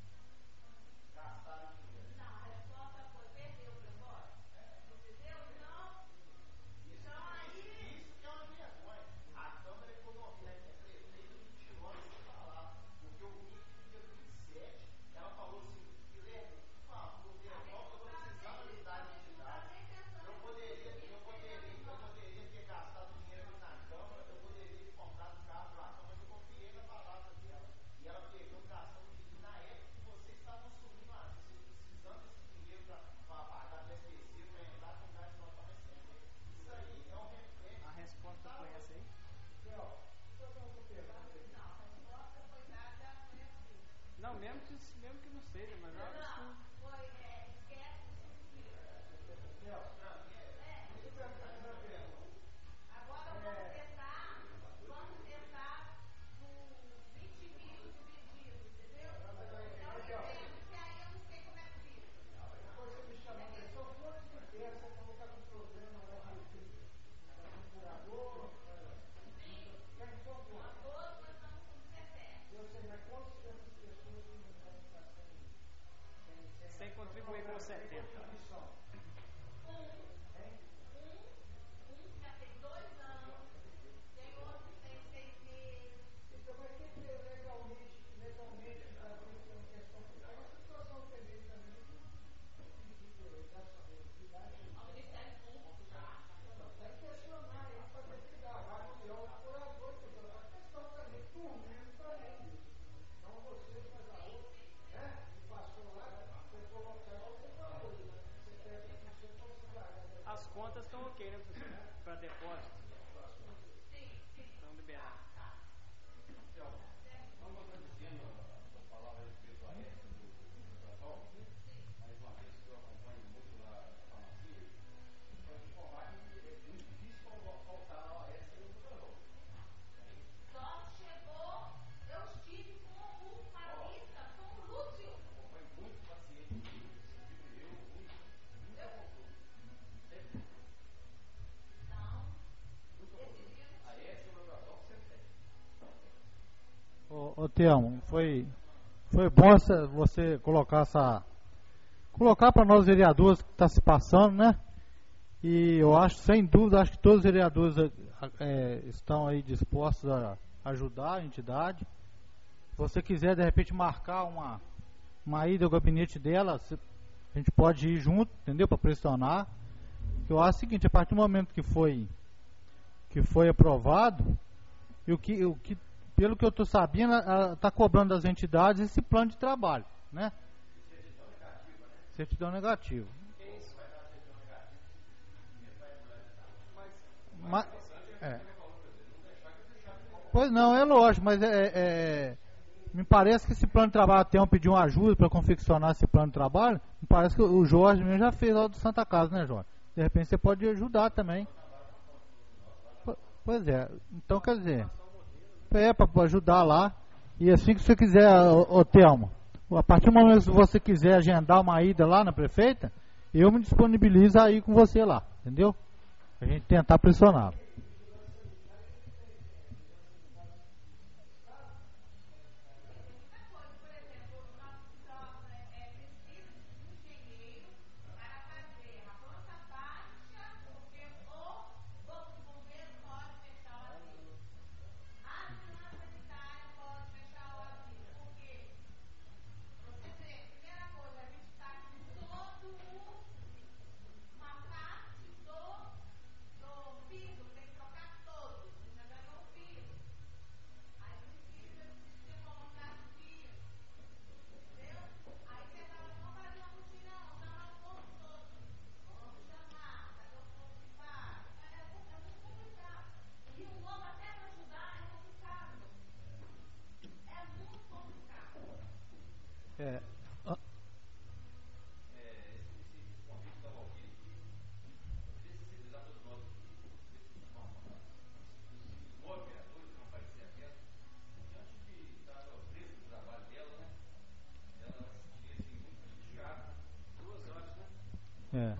S9: gastar o dinheiro.
S8: Não, a resposta foi perdeu o negócio. Entendeu? Então, então aí.
S9: Isso que é uma vergonha. A Câmara Econômica, a prefeita me tirou essa palavra, porque eu vi que no dia vinte e sete ela falou assim, Guilherme, por favor, devolve, eu vou precisar da unidade de idade. Eu poderia, eu poderia, eu poderia ter gastado dinheiro na Câmara, eu poderia ter comprado carro para a Câmara, mas eu confiei na palavra dela. E ela pegou gastando dinheiro na época que vocês estavam subindo lá, vocês precisando desse dinheiro para pagar do S P C, para entrar com gás de nota mais sempre. Isso aí é um reflexo.
S5: A resposta foi essa aí?
S9: Não, fazer uma pergunta aí.
S8: Não, a resposta foi dada, foi assim.
S5: Não, mesmo que, mesmo que não seja, mas é um
S8: Não,
S5: absurdo.
S8: foi, é, esquece o sentido. É,
S9: Deixa eu fazer uma pergunta.
S8: agora vamos tentar, vamos tentar com vinte mil divididos, entendeu? Então, eu entendo que aí eu não sei como é que fica.
S9: Depois você me chamou, pessoal, quanto de tempo você falou que está com problema lá no curador? Quem for,
S8: Nós todos nós estamos com dezessete.
S9: eu sei, mas quantas dessas pessoas que não estão passando?
S1: ô Telmo, foi, foi bom essa, você colocar essa. Colocar para nós vereadores que está se passando, né? E eu acho, sem dúvida, acho que todos os vereadores é, estão aí dispostos a ajudar a entidade. Se você quiser, de repente, marcar uma, uma ida ao gabinete dela, a gente pode ir junto, entendeu? Para pressionar. Eu acho o seguinte, a partir do momento que foi, que foi aprovado, e o que, o que, pelo que eu estou sabendo, está cobrando das entidades esse plano de trabalho, né? Certidão negativa. Mas, é. Pois não, é lógico, mas é, é, me parece que esse plano de trabalho até um pediu uma ajuda para confeccionar esse plano de trabalho. Me parece que o Jorge mesmo já fez lá do Santa Casa, né, Jorge? De repente você pode ajudar também. Pois é, então quer dizer, é para ajudar lá. E assim que você quiser, ô, ô Telmo, a partir do momento que você quiser agendar uma ida lá na prefeita, eu me disponibilizo a ir com você lá, entendeu? A gente tentar pressionar. É. Ah. É.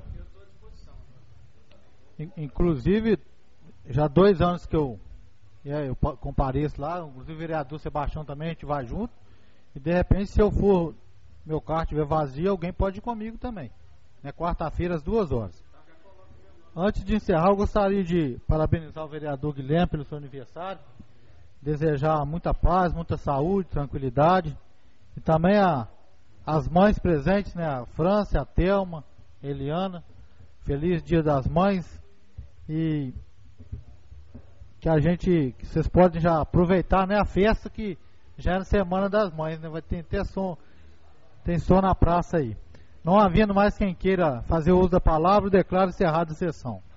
S1: Inclusive, já dois anos que eu, é, eu compareço lá, inclusive o vereador Sebastião também, a gente vai junto. E de repente, se eu for, meu carro estiver vazio, alguém pode ir comigo também. Né? Quarta-feira, às duas horas. Antes de encerrar, eu gostaria de parabenizar o vereador Guilherme pelo seu aniversário. Desejar muita paz, muita saúde, tranquilidade. E também a, as mães presentes, né? A França, a Thelma, a Eliana. Feliz Dia das Mães. E que a gente, que vocês podem já aproveitar, né? A festa que já é na Semana das Mães, né? Vai ter, ter som, tem som na praça aí. Não havendo mais quem queira fazer uso da palavra, eu declaro encerrada a sessão.